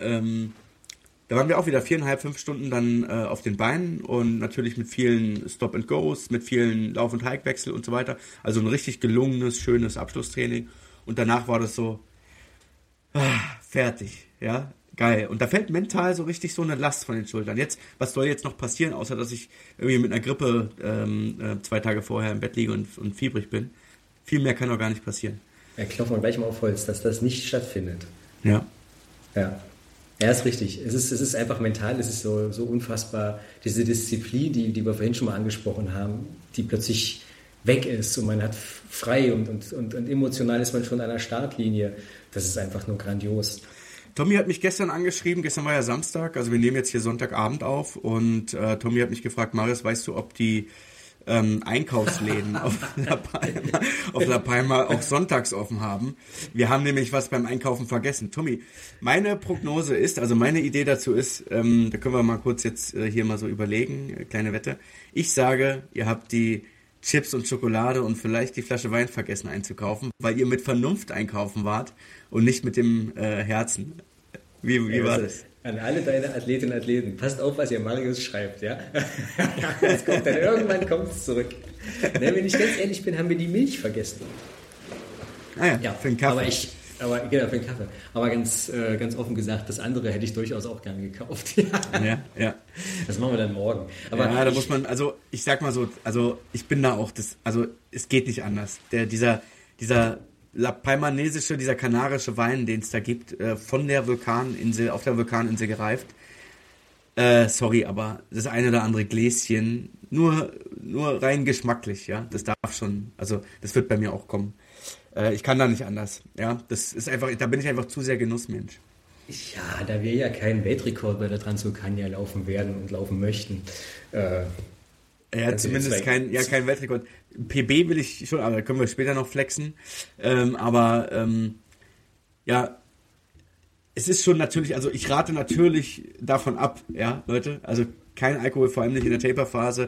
auch wieder 4,5, 5 Stunden dann auf den Beinen und natürlich mit vielen Stop-and-Goes, mit vielen Lauf- und Hike-Wechsel und so weiter. Also ein richtig gelungenes, schönes Abschlusstraining. Und danach war das so fertig, ja. Geil. Und da fällt mental so richtig so eine Last von den Schultern. Jetzt, was soll jetzt noch passieren, außer dass ich irgendwie mit einer Grippe 2 Tage vorher im Bett liege und fiebrig bin? Viel mehr kann doch gar nicht passieren. Ja, klopfen wir gleich mal auf Holz, dass das nicht stattfindet. Ja. Ja, ist richtig. Es ist einfach mental, es ist so unfassbar, diese Disziplin, die wir vorhin schon mal angesprochen haben, die plötzlich weg ist und man hat frei und emotional ist man schon an der Startlinie. Das ist einfach nur grandios. Tommy hat mich gestern angeschrieben, gestern war ja Samstag, also wir nehmen jetzt hier Sonntagabend auf und Tommy hat mich gefragt, Marius, weißt du, ob die Einkaufsläden auf La Palma auch sonntags offen haben? Wir haben nämlich was beim Einkaufen vergessen. Tommy, meine Prognose ist, also meine Idee dazu ist, da können wir mal kurz jetzt hier mal so überlegen, kleine Wette. Ich sage, ihr habt die Chips und Schokolade und vielleicht die Flasche Wein vergessen einzukaufen, weil ihr mit Vernunft einkaufen wart und nicht mit dem Herzen. Wie war das? An alle deine Athletinnen und Athleten, passt auf, was ihr Marius schreibt, ja? Irgendwann kommt es zurück. Wenn ich ganz ehrlich bin, haben wir die Milch vergessen. Ja, für den Kaffee. Für den Kaffee. Aber ganz offen gesagt, das andere hätte ich durchaus auch gerne gekauft. Ja. Das machen wir dann morgen. Aber ja, da muss man, also ich sag mal so, also ich bin da auch, es geht nicht anders. Dieser La Palmanesische, dieser kanarische Wein, den es da gibt, von der Vulkaninsel, auf der Vulkaninsel gereift. Sorry, aber das eine oder andere Gläschen, nur rein geschmacklich, ja, das darf schon, also das wird bei mir auch kommen. Ich kann da nicht anders, ja, das ist einfach, da bin ich einfach zu sehr Genussmensch. Ja, da wir ja keinen Weltrekord bei der Transvulkania laufen werden und laufen möchten. Ja, zumindest kein Weltrekord. PB will ich schon, aber da können wir später noch flexen. Ja, es ist schon natürlich, also ich rate natürlich davon ab, ja, Leute, also kein Alkohol, vor allem nicht in der Taper-Phase.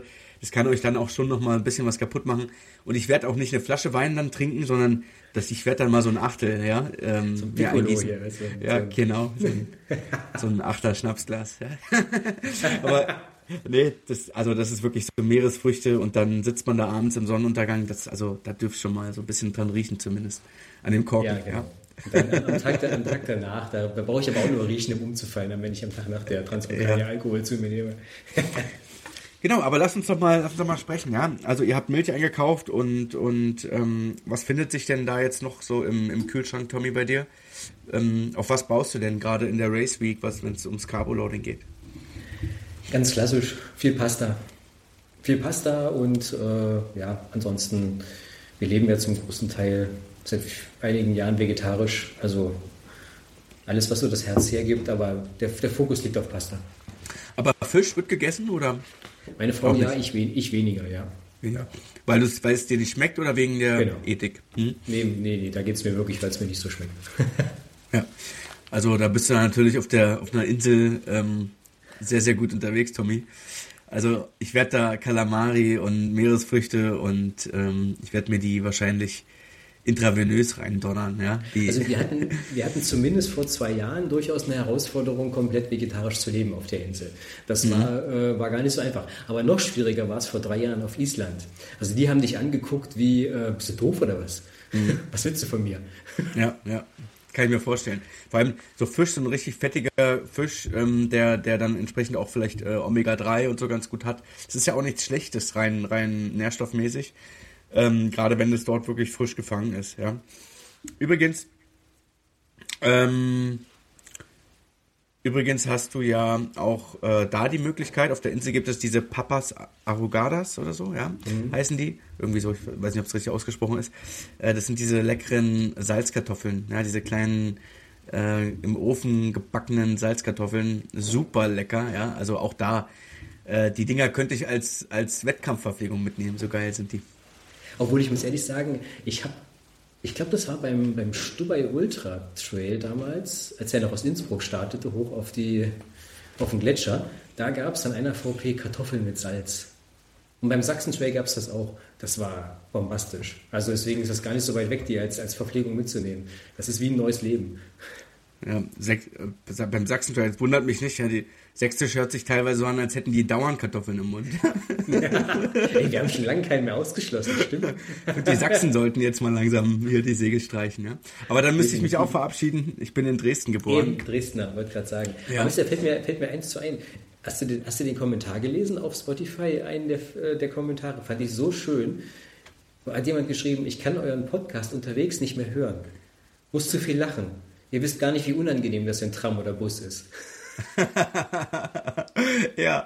Das kann euch dann auch schon nochmal ein bisschen was kaputt machen. Und ich werde auch nicht eine Flasche Wein dann trinken, sondern ich werde dann mal so ein Achtel, ja. So ein Piccolo hier. Ja, genau. So ein Achter Schnapsglas. Ja. Aber nee, das ist wirklich so Meeresfrüchte und dann sitzt man da abends im Sonnenuntergang. Da dürft schon mal so ein bisschen dran riechen zumindest. An dem Korken, ja. Genau. Dann am Tag danach, da brauche ich aber auch nur riechen, um umzufallen, dann wenn ich am Tag nach der Transportierung Alkohol zu mir nehme. Genau, aber lass uns doch mal sprechen, ja. Also ihr habt Milch eingekauft und was findet sich denn da jetzt noch so im Kühlschrank, Tommy, bei dir? Auf was baust du denn gerade in der Race Week, wenn es ums Carboloading geht? Ganz klassisch, viel Pasta. Viel Pasta und ansonsten, wir leben ja zum großen Teil seit einigen Jahren vegetarisch, also alles, was so das Herz hergibt, aber der Fokus liegt auf Pasta. Aber Fisch wird gegessen, oder? Meine Frau ja, ich weniger, ja. Ja. Weil es dir nicht schmeckt oder wegen der Ethik? Nee, da geht es mir wirklich, weil es mir nicht so schmeckt. Ja, also da bist du natürlich auf einer Insel sehr, sehr gut unterwegs, Tommy. Also ich werde da Kalamari und Meeresfrüchte und ich werde mir die wahrscheinlich intravenös reindonnern. Ja? Also wir hatten zumindest vor 2 Jahren durchaus eine Herausforderung, komplett vegetarisch zu leben auf der Insel. Das war gar nicht so einfach. Aber noch schwieriger war es vor 3 Jahren auf Island. Also die haben dich angeguckt wie, bist du doof oder was? Was willst du von mir? Ja. Kann ich mir vorstellen. Vor allem so Fisch, so ein richtig fettiger Fisch, der dann entsprechend auch vielleicht Omega-3 und so ganz gut hat. Das ist ja auch nichts Schlechtes, rein nährstoffmäßig. Gerade wenn es dort wirklich frisch gefangen ist. Ja. Übrigens hast du ja auch da die Möglichkeit, auf der Insel gibt es diese Papas Arrugadas oder so, ja, heißen die. Irgendwie so, ich weiß nicht, ob es richtig ausgesprochen ist. Das sind diese leckeren Salzkartoffeln, ja, diese kleinen im Ofen gebackenen Salzkartoffeln. Super lecker, ja, also auch da, die Dinger könnte ich als Wettkampfverpflegung mitnehmen, so geil sind die. Obwohl ich muss ehrlich sagen, ich glaube, das war beim Stubai Ultra Trail damals, als er noch aus Innsbruck startete, hoch auf den Gletscher. Da gab es an einer VP Kartoffeln mit Salz. Und beim Sachsen Trail gab es das auch. Das war bombastisch. Also deswegen ist das gar nicht so weit weg, die als Verpflegung mitzunehmen. Das ist wie ein neues Leben. Ja, beim Sachsen Trail, das wundert mich nicht. Ja, die Sächsisch hört sich teilweise so an, als hätten die dauernd Kartoffeln im Mund. Ja. Ey, wir haben schon lange keinen mehr ausgeschlossen, stimmt. Und die Sachsen sollten jetzt mal langsam hier die Segel streichen. Ja? Aber dann müsste ich mich auch verabschieden. Ich bin in Dresden geboren. Eben, Dresdner, wollte gerade sagen. Ja. Aber fällt mir eins zu ein. Hast du den Kommentar gelesen auf Spotify? Einen der Kommentare fand ich so schön. Da hat jemand geschrieben, ich kann euren Podcast unterwegs nicht mehr hören. Muss zu viel lachen. Ihr wisst gar nicht, wie unangenehm das in Tram oder Bus ist. Ja.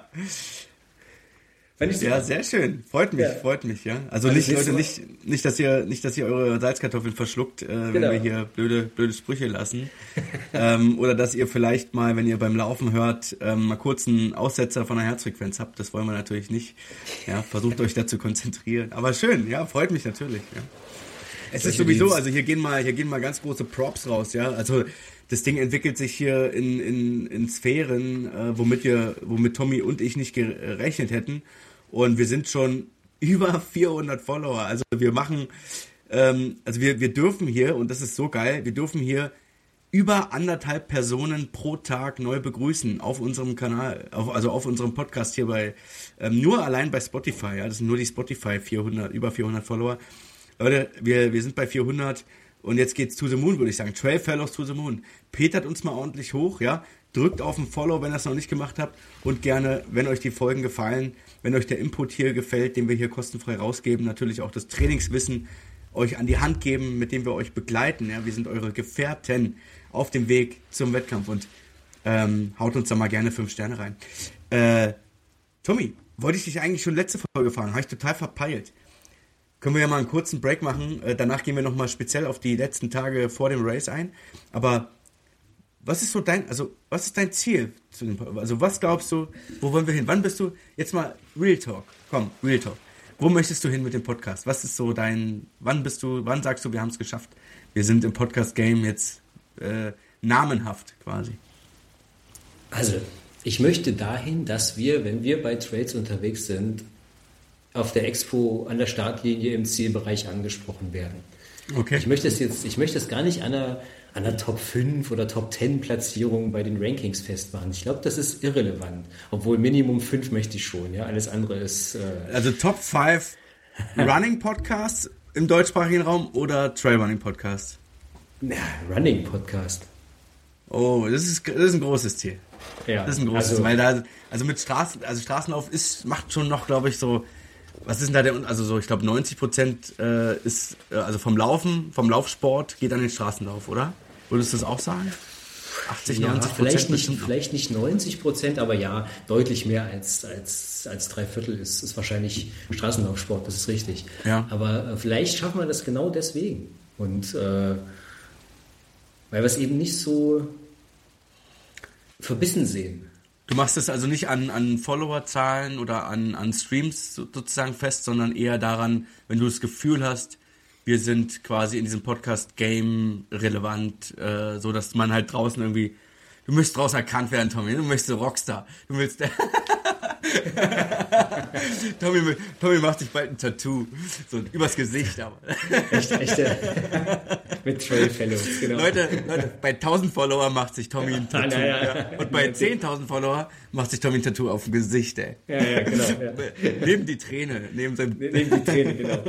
Ja, sehr schön. Freut mich, ja. Also nicht, Leute, nicht, dass ihr eure Salzkartoffeln verschluckt, wenn wir hier blöde Sprüche lassen. Oder dass ihr vielleicht mal, wenn ihr beim Laufen hört, mal kurz einen Aussetzer von der Herzfrequenz habt. Das wollen wir natürlich nicht. Ja, versucht euch da zu konzentrieren. Aber schön, ja, freut mich natürlich, ja. Es ist sowieso, also hier gehen mal ganz große Props raus, ja. Also das Ding entwickelt sich hier in Sphären, womit Tommy und ich nicht gerechnet hätten. Und wir sind schon über 400 Follower. Also wir machen, wir dürfen hier, und das ist so geil, wir dürfen hier über 1,5 Personen pro Tag neu begrüßen auf unserem Kanal, auf unserem Podcast hier nur allein bei Spotify, ja. Das sind nur die Spotify über 400 Follower. Leute, wir sind bei 400 und jetzt geht's to the moon, würde ich sagen. Trail Fellows to the moon. Petert uns mal ordentlich hoch, ja. Drückt auf ein Follow, wenn ihr es noch nicht gemacht habt. Und gerne, wenn euch die Folgen gefallen, wenn euch der Input hier gefällt, den wir hier kostenfrei rausgeben, natürlich auch das Trainingswissen euch an die Hand geben, mit dem wir euch begleiten. Ja. Wir sind eure Gefährten auf dem Weg zum Wettkampf und haut uns da mal gerne 5 Sterne rein. Tommy, wollte ich dich eigentlich schon letzte Folge fragen, habe ich total verpeilt. Können wir ja mal einen kurzen Break machen. Danach gehen wir nochmal speziell auf die letzten Tage vor dem Race ein. Aber was ist dein Ziel? Also was glaubst du, wo wollen wir hin? Wann bist du, jetzt mal Real Talk, komm, Real Talk. Wo möchtest du hin mit dem Podcast? Was ist so wann sagst du, wir haben es geschafft? Wir sind im Podcast-Game jetzt namenhaft quasi. Also, ich möchte dahin, dass wir, wenn wir bei Trails unterwegs sind, auf der Expo an der Startlinie im Zielbereich angesprochen werden. Okay. Ich möchte es gar nicht an einer Top 5 oder Top 10 Platzierung bei den Rankings festmachen. Ich glaube, das ist irrelevant. Obwohl Minimum 5 möchte ich schon. Ja, alles andere ist... Also Top 5 Running Podcasts im deutschsprachigen Raum oder Trailrunning Podcasts? Na, Running Podcast. Oh, das ist ein großes Ziel. Ja, das ist ein großes Ziel. Weil da, also mit Straßenlauf macht schon noch, glaube ich, so... Was ist denn da also so, ich glaube 90% ist, also vom Laufsport geht an den Straßenlauf, oder? Würdest du das auch sagen? 80, ja, 90%? vielleicht nicht 90%, aber ja, deutlich mehr als 3/4 ist wahrscheinlich Straßenlaufsport, das ist richtig. Ja. Aber vielleicht schaffen wir das genau deswegen. Und weil wir es eben nicht so verbissen sehen. Du machst es also nicht an Followerzahlen oder an Streams sozusagen fest, sondern eher daran, wenn du das Gefühl hast, wir sind quasi in diesem Podcast-Game relevant, so dass man halt draußen irgendwie, du möchtest draußen erkannt werden, Tommy, du möchtest Rockstar, du willst... Tommy macht sich bald ein Tattoo, so übers Gesicht, aber. Echt, mit Trail Fellows, genau. Leute, bei 1000 Follower macht sich Tommy ein Tattoo. Ja. Und bei 10.000 Follower macht sich Tommy ein Tattoo auf dem Gesicht, ey. Ja, genau. Ja. Neben die Träne, neben die Träne, genau.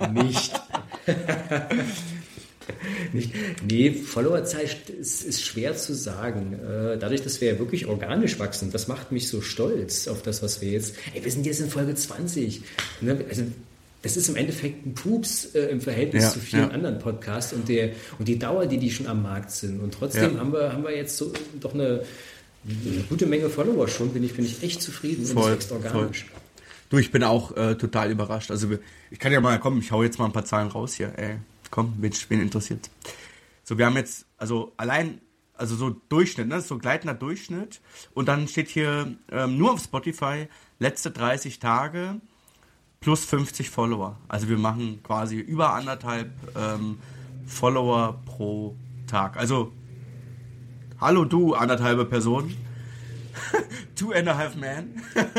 Nee, Followerzahl ist schwer zu sagen. Dadurch, dass wir ja wirklich organisch wachsen, das macht mich so stolz auf das, was wir jetzt... wir sind jetzt in Folge 20. Also, das ist im Endeffekt ein Pups im Verhältnis zu vielen anderen Podcasts und die Dauer, die schon am Markt sind. Und trotzdem haben wir jetzt so doch eine gute Menge Follower schon, bin ich echt zufrieden. Voll, und das wächst organisch. Voll. Du, ich bin auch total überrascht. Also ich kann ja mal, ich hau jetzt mal ein paar Zahlen raus hier, ey. Komm, wen interessiert. So, wir haben jetzt, so Durchschnitt, ne? So gleitender Durchschnitt. Und dann steht hier nur auf Spotify letzte 30 Tage plus 50 Follower. Also wir machen quasi über 1,5 Follower pro Tag. Also, hallo du, 1,5 Personen. 2,5 Men.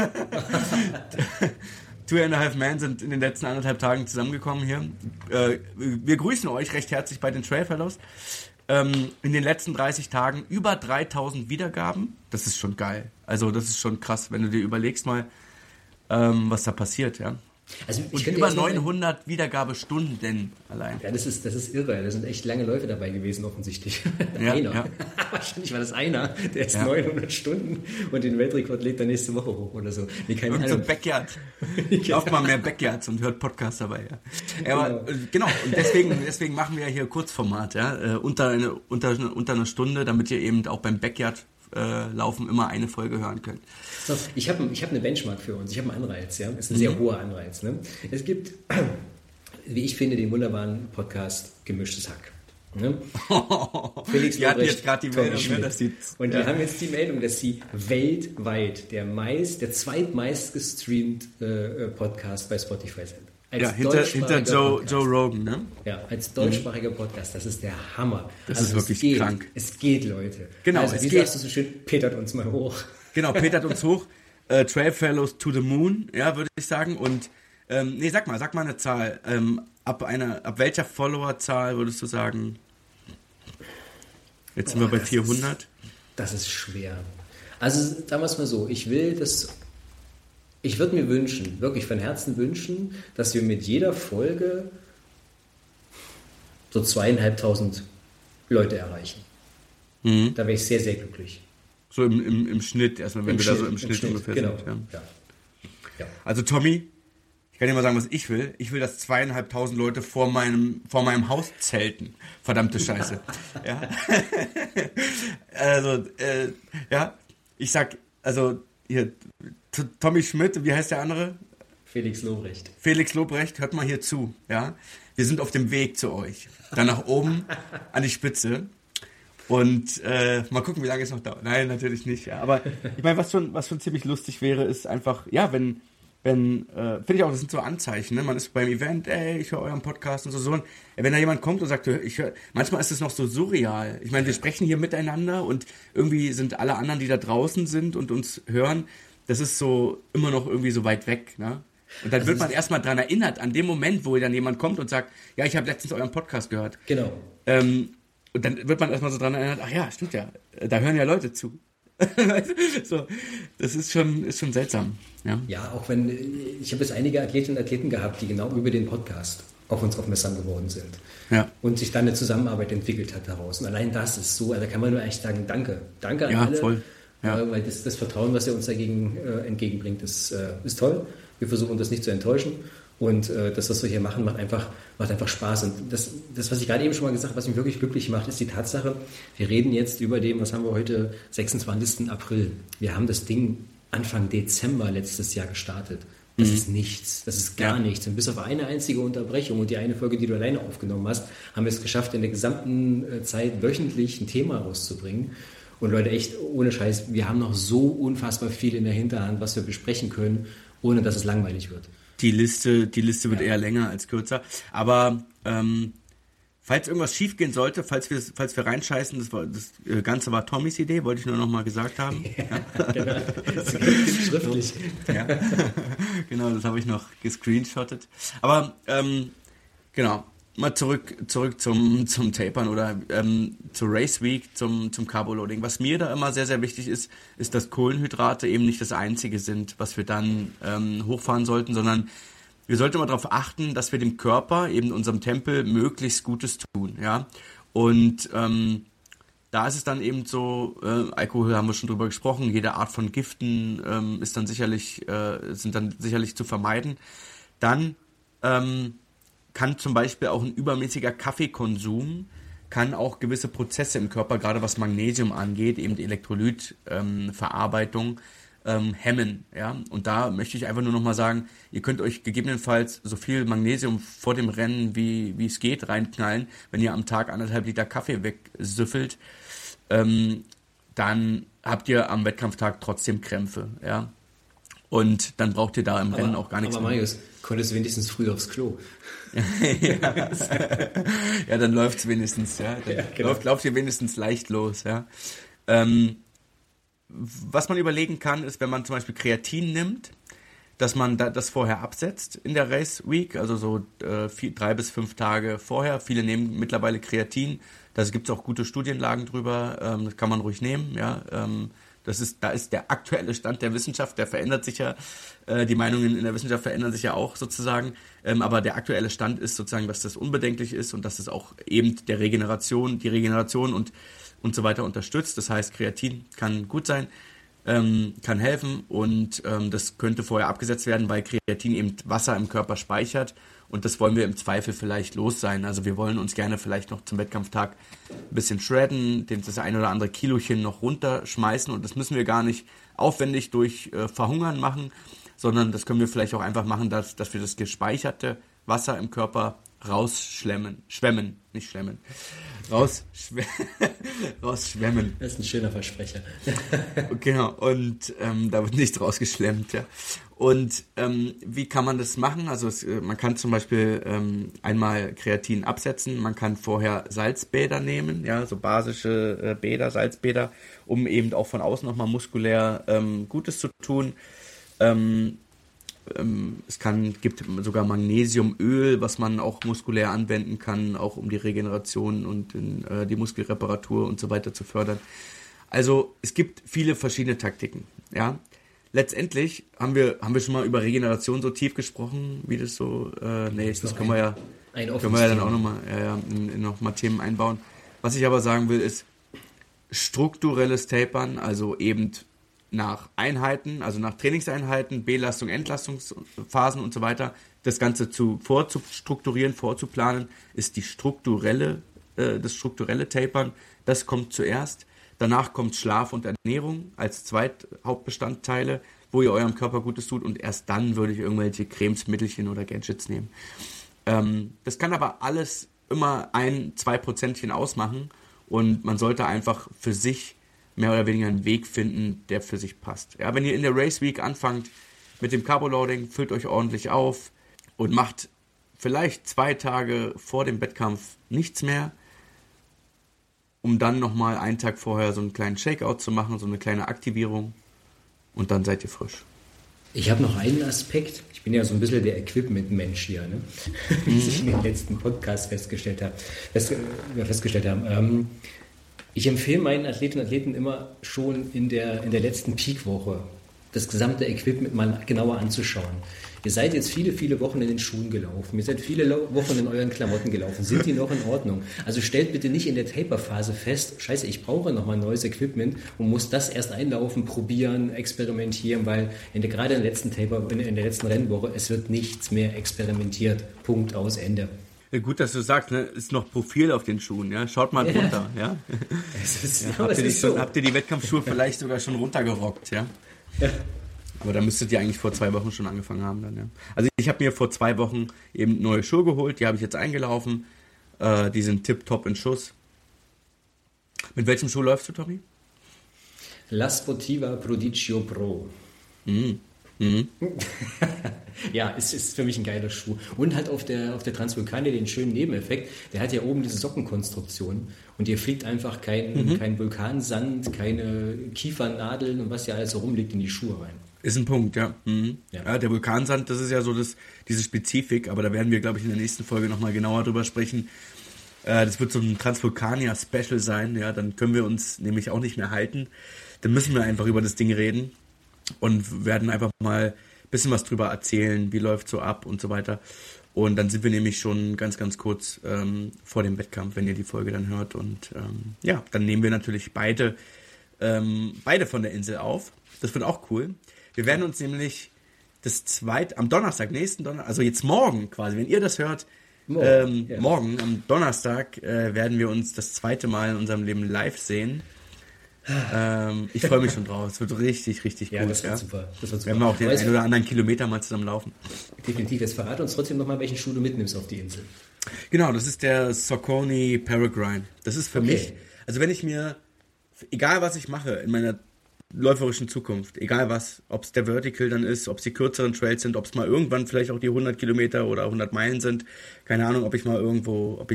2,5 Men sind in den letzten 1,5 Tagen zusammengekommen hier. Wir grüßen euch recht herzlich bei den Trail Fellows. In den letzten 30 Tagen über 3000 Wiedergaben. Das ist schon geil. Also das ist schon krass, wenn du dir überlegst mal, was da passiert, ja. Also und über 900 Wiedergabestunden allein. Ja, das ist irre. Da sind echt lange Leute dabei gewesen, offensichtlich. Ja, einer. Ja. Wahrscheinlich war das einer, der ist 900 Stunden und den Weltrekord legt er nächste Woche hoch oder so. Nee, keine Ahnung. So Backyard. Lauft mal mehr Backyards und hört Podcasts dabei. Ja. Aber genau, und deswegen machen wir ja hier Kurzformat, ja, unter einer Stunde, damit ihr eben auch beim Backyard Laufen immer eine Folge hören könnt. So, ich hab eine Benchmark für uns. Ich habe einen Anreiz. Ja? Das ist ein sehr hoher Anreiz. Ne? Es gibt, wie ich finde, den wunderbaren Podcast Gemischtes Hack. Ne? Felix wir hatten jetzt gerade die Meldung, dass sie... Und wir haben jetzt die Meldung, dass sie weltweit der zweitmeist gestreamt Podcast bei Spotify sind. Hinter Joe Rogan, ne? Ja, als deutschsprachiger Podcast, das ist der Hammer. Das ist wirklich krank. Es geht, Leute. Genau, also, wie sagst du so schön, petert uns mal hoch. Genau, petert uns hoch. Trail Fellows to the Moon, ja, würde ich sagen. Und, sag mal eine Zahl. Ab welcher Followerzahl würdest du sagen? Jetzt sind wir bei 400. Das ist schwer. Also, sagen wir es mal so, ich würde mir wünschen, wirklich von Herzen wünschen, dass wir mit jeder Folge so 2.500 Leute erreichen. Mhm. Da wäre ich sehr, sehr glücklich. So im Schnitt erstmal, wenn wir da so im Schnitt ungefähr genau. sind. Ja. Also Tommy, ich kann dir mal sagen, was ich will. Ich will, dass 2.500 Leute vor meinem Haus zelten. Verdammte Scheiße. Ja. Also, ich sag, also hier... Tommy Schmidt, wie heißt der andere? Felix Lobrecht, hört mal hier zu, ja. Wir sind auf dem Weg zu euch. Dann nach oben an die Spitze. Und mal gucken, wie lange es noch dauert. Nein, natürlich nicht, ja. Aber ich meine, was schon ziemlich lustig wäre, ist einfach, ja, wenn finde ich auch, das sind so Anzeichen, ne? Man ist beim Event, ich höre euren Podcast und so. Wenn da jemand kommt und sagt, manchmal ist es noch so surreal. Ich meine, wir sprechen hier miteinander und irgendwie sind alle anderen, die da draußen sind und uns hören, das ist so immer noch irgendwie so weit weg, ne? Und dann wird man erstmal dran erinnert, an dem Moment, wo dann jemand kommt und sagt, ja, ich habe letztens euren Podcast gehört. Genau. Und dann wird man erstmal so dran erinnert, ach ja, stimmt ja, da hören ja Leute zu. So, das ist schon seltsam. Ja, auch wenn, ich habe jetzt einige Athletinnen und Athleten gehabt, die genau über den Podcast auf uns aufmerksam geworden sind. Ja. Und sich dann eine Zusammenarbeit entwickelt hat daraus. Und allein das ist so, da kann man nur echt sagen, danke. Danke an alle. Voll. Ja. Weil das Vertrauen, was ihr uns dagegen entgegenbringt, ist toll. Wir versuchen das nicht zu enttäuschen. Und das, was wir hier machen, macht einfach Spaß. Und das, was ich gerade eben schon mal gesagt habe, was mich wirklich glücklich macht, ist die Tatsache, wir reden jetzt über dem, was haben wir heute, 26. April. Wir haben das Ding Anfang Dezember letztes Jahr gestartet. Das ist nichts, das ist gar nichts. Und bis auf eine einzige Unterbrechung und die eine Folge, die du alleine aufgenommen hast, haben wir es geschafft, in der gesamten Zeit wöchentlich ein Thema rauszubringen. Und Leute, echt ohne Scheiß, wir haben noch so unfassbar viel in der Hinterhand, was wir besprechen können, ohne dass es langweilig wird. Die Liste wird eher länger als kürzer. Aber falls irgendwas schiefgehen sollte, falls wir reinscheißen, das Ganze war Tommys Idee, wollte ich nur noch mal gesagt haben. Ja, genau. Das ist schriftlich. Ja. Genau, das habe ich noch gescreenshottet. Aber genau, mal zurück zum Tapern oder zur Race Week, zum Carboloading. Was mir da immer sehr, sehr wichtig ist, dass Kohlenhydrate eben nicht das Einzige sind, was wir dann hochfahren sollten, sondern wir sollten immer darauf achten, dass wir dem Körper, eben unserem Tempel, möglichst Gutes tun. Ja? Und da ist es dann eben so, Alkohol haben wir schon drüber gesprochen, jede Art von Giften sind dann sicherlich zu vermeiden. Dann kann zum Beispiel auch ein übermäßiger Kaffeekonsum, kann auch gewisse Prozesse im Körper, gerade was Magnesium angeht, eben die Elektrolytverarbeitung, hemmen. Ja? Und da möchte ich einfach nur nochmal sagen, ihr könnt euch gegebenenfalls so viel Magnesium vor dem Rennen, wie es geht, reinknallen. Wenn ihr am Tag 1,5 Liter Kaffee wegsüffelt, dann habt ihr am Wettkampftag trotzdem Krämpfe. Ja? Und dann braucht ihr da im Rennen auch gar nichts mehr. Aber Marius, konntest du wenigstens früh aufs Klo? Ja, dann läuft's wenigstens. Ja? Dann genau. lauft ihr wenigstens leicht los. Ja? Was man überlegen kann, ist, wenn man zum Beispiel Kreatin nimmt, dass man das vorher absetzt in der Race Week, also so 3 bis 5 Tage vorher. Viele nehmen mittlerweile Kreatin, da gibt es auch gute Studienlagen drüber, das kann man ruhig nehmen. Ja. Da ist der aktuelle Stand der Wissenschaft, der verändert sich ja, die Meinungen in der Wissenschaft verändern sich ja auch sozusagen, aber der aktuelle Stand ist sozusagen, dass das unbedenklich ist und dass es auch eben die Regeneration und so weiter unterstützt. Das heißt, Kreatin kann gut sein, kann helfen und das könnte vorher abgesetzt werden, weil Kreatin eben Wasser im Körper speichert und das wollen wir im Zweifel vielleicht los sein. Also wir wollen uns gerne vielleicht noch zum Wettkampftag ein bisschen shredden, das ein oder andere Kilochen noch runterschmeißen und das müssen wir gar nicht aufwendig durch Verhungern machen, sondern das können wir vielleicht auch einfach machen, dass wir das gespeicherte Wasser im Körper rausschwemmen. Das ist ein schöner Versprecher. Genau, und da wird nichts rausgeschlemmt. Ja. Und wie kann man das machen? Also man kann zum Beispiel einmal Kreatin absetzen, man kann vorher Salzbäder nehmen, ja, so basische Bäder, Salzbäder, um eben auch von außen nochmal muskulär Gutes zu tun. Gibt sogar Magnesiumöl, was man auch muskulär anwenden kann, auch um die Regeneration und die Muskelreparatur und so weiter zu fördern. Also es gibt viele verschiedene Taktiken. Ja, letztendlich haben wir schon mal über Regeneration so tief gesprochen, wie das so. Das können wir ja dann auch nochmal noch mal Themen einbauen. Was ich aber sagen will, ist strukturelles Tapern, also eben nach Einheiten, also nach Trainingseinheiten, Belastung, Entlastungsphasen und so weiter, das Ganze vorzustrukturieren, vorzuplanen, ist das strukturelle Tapern. Das kommt zuerst. Danach kommt Schlaf und Ernährung als Zweithauptbestandteile, wo ihr eurem Körper Gutes tut und erst dann würde ich irgendwelche Cremes, Mittelchen oder Gadgets nehmen. Das kann aber alles immer 1-2% ausmachen und man sollte einfach für sich mehr oder weniger einen Weg finden, der für sich passt. Ja, wenn ihr in der Race Week anfangt mit dem Carboloading, füllt euch ordentlich auf und macht vielleicht 2 Tage vor dem Wettkampf nichts mehr, um dann nochmal einen Tag vorher so einen kleinen Shakeout zu machen, so eine kleine Aktivierung und dann seid ihr frisch. Ich habe noch einen Aspekt. Ich bin ja so ein bisschen der Equipment-Mensch hier, ne? Wie ich in den letzten Podcast festgestellt haben. Ich empfehle meinen Athletinnen und Athleten immer schon in der letzten Peak-Woche das gesamte Equipment mal genauer anzuschauen. Ihr seid jetzt viele, viele Wochen in den Schuhen gelaufen. Ihr seid viele Wochen in euren Klamotten gelaufen. Sind die noch in Ordnung? Also stellt bitte nicht in der Taper-Phase fest, scheiße, ich brauche nochmal neues Equipment und muss das erst einlaufen, probieren, experimentieren, weil gerade in der letzten in der letzten Rennwoche, es wird nichts mehr experimentiert. Punkt, aus, Ende. Ja, gut, dass du sagst, ne? Ist noch Profil auf den Schuhen, ja? Schaut mal drunter, ja? Habt ihr die Wettkampfschuhe vielleicht sogar schon runtergerockt, ja? Ja. Aber da müsstet ihr eigentlich vor 2 Wochen schon angefangen haben dann, ja. Also ich habe mir vor 2 Wochen eben neue Schuhe geholt, die habe ich jetzt eingelaufen. Die sind tipptopp in Schuss. Mit welchem Schuh läufst du, Tommy? La Sportiva Prodigio Pro. Ja, es ist für mich ein geiler Schuh. Und halt auf der Transvulkania den schönen Nebeneffekt, der hat ja oben diese Sockenkonstruktion und ihr fliegt einfach kein Vulkansand, keine Kiefernadeln und was ja alles so rumliegt in die Schuhe rein. Ist ein Punkt, ja. Ja, der Vulkansand, das ist ja so diese Spezifik, aber da werden wir, glaube ich, in der nächsten Folge nochmal genauer drüber sprechen. Das wird so ein Transvulkania-Special sein, ja, dann können wir uns nämlich auch nicht mehr halten. Dann müssen wir einfach über das Ding reden und werden einfach mal ein bisschen was drüber erzählen, wie läuft so ab und so weiter. Und dann sind wir nämlich schon ganz, ganz kurz vor dem Wettkampf, wenn ihr die Folge dann hört. Und ja, dann nehmen wir natürlich beide von der Insel auf. Das wird auch cool. Wir werden uns nämlich am Donnerstag, nächsten Donnerstag, also jetzt morgen quasi, wenn ihr das hört, morgen am Donnerstag werden wir uns das 2. Mal in unserem Leben live sehen. Ich freue mich schon drauf. Es wird richtig, richtig cool. Ja, das wird super. Werden wir auch den einen oder anderen Kilometer mal zusammen laufen. Definitiv. Jetzt verrate uns trotzdem nochmal, welchen Schuh du mitnimmst auf die Insel. Genau, das ist der Saucony Peregrine. Das ist für mich, also wenn ich mir, egal was ich mache in meiner läuferischen Zukunft, egal was, ob es der Vertical dann ist, ob es die kürzeren Trails sind, ob es mal irgendwann vielleicht auch die 100 Kilometer oder 100 Meilen sind, keine Ahnung, ob ich mal irgendwo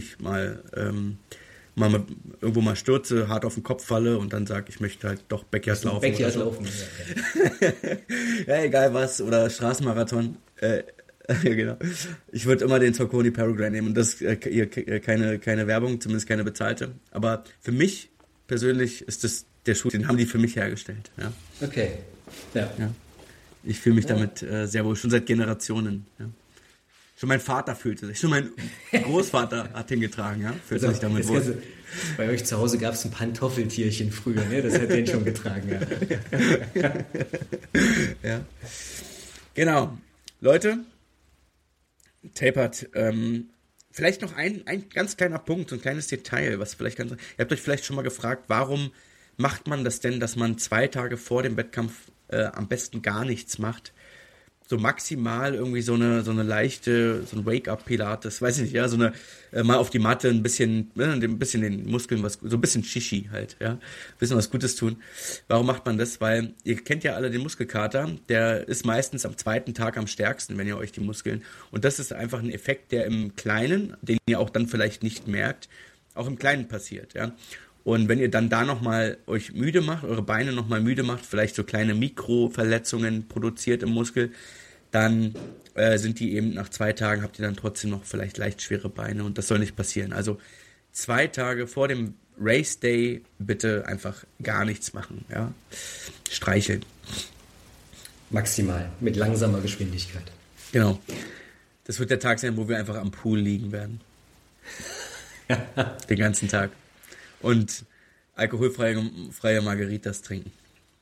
mal stürze, hart auf den Kopf falle und dann sage, ich möchte halt doch Backyard laufen. Backyard laufen. Ja, egal was, oder Straßenmarathon. Ja, genau. Ich würde immer den Saucony Peregrine nehmen und das keine Werbung, zumindest keine bezahlte. Aber für mich persönlich ist das der Schuh, den haben die für mich hergestellt. Ja. Okay. Ja. Ich fühle mich damit sehr wohl, schon seit Generationen. Ja. Schon mein Vater fühlte sich, schon mein Großvater hat den getragen, ja, fühlt sich damit wohl. Bei euch zu Hause gab es ein Pantoffeltierchen früher, ne? Das hat den schon getragen, ja. Ja. Genau. Leute, Tapert, vielleicht noch ein ganz kleiner Punkt, so ein kleines Detail, was vielleicht ihr habt euch vielleicht schon mal gefragt, warum macht man das denn, dass man 2 Tage vor dem Wettkampf am besten gar nichts macht? So maximal irgendwie so eine leichte, so ein Wake-up-Pilates, weiß ich nicht, ja, so eine, mal auf die Matte ein bisschen den Muskeln so ein bisschen Shishi halt, ja, ein bisschen was Gutes tun. Warum macht man das? Weil ihr kennt ja alle den Muskelkater, der ist meistens am 2. Tag am stärksten, wenn ihr euch die Muskeln, und das ist einfach ein Effekt, der im Kleinen, den ihr auch dann vielleicht nicht merkt, auch im Kleinen passiert, ja. Und wenn ihr dann da nochmal euch müde macht, eure Beine nochmal müde macht, vielleicht so kleine Mikroverletzungen produziert im Muskel, dann sind die eben nach 2 Tagen, habt ihr dann trotzdem noch vielleicht leicht schwere Beine und das soll nicht passieren. Also 2 Tage vor dem Race Day bitte einfach gar nichts machen, ja. Streicheln. Maximal, mit langsamer Geschwindigkeit. Genau. Das wird der Tag sein, wo wir einfach am Pool liegen werden. Den ganzen Tag. Und alkoholfreie Margaritas trinken.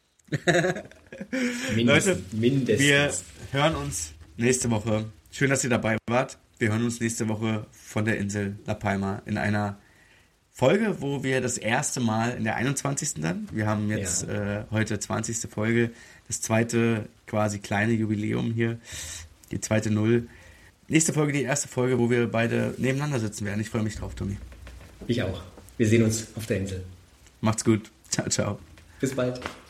Leute, wir hören uns nächste Woche. Schön, dass ihr dabei wart. Wir hören uns nächste Woche von der Insel La Palma in einer Folge, wo wir das erste Mal in der 21. dann, wir haben jetzt heute 20. Folge, das 2. quasi kleine Jubiläum hier, die 2. Null. Nächste Folge, die erste Folge, wo wir beide nebeneinander sitzen werden. Ich freue mich drauf, Tommy. Ich auch. Wir sehen uns auf der Insel. Macht's gut. Ciao, ciao. Bis bald.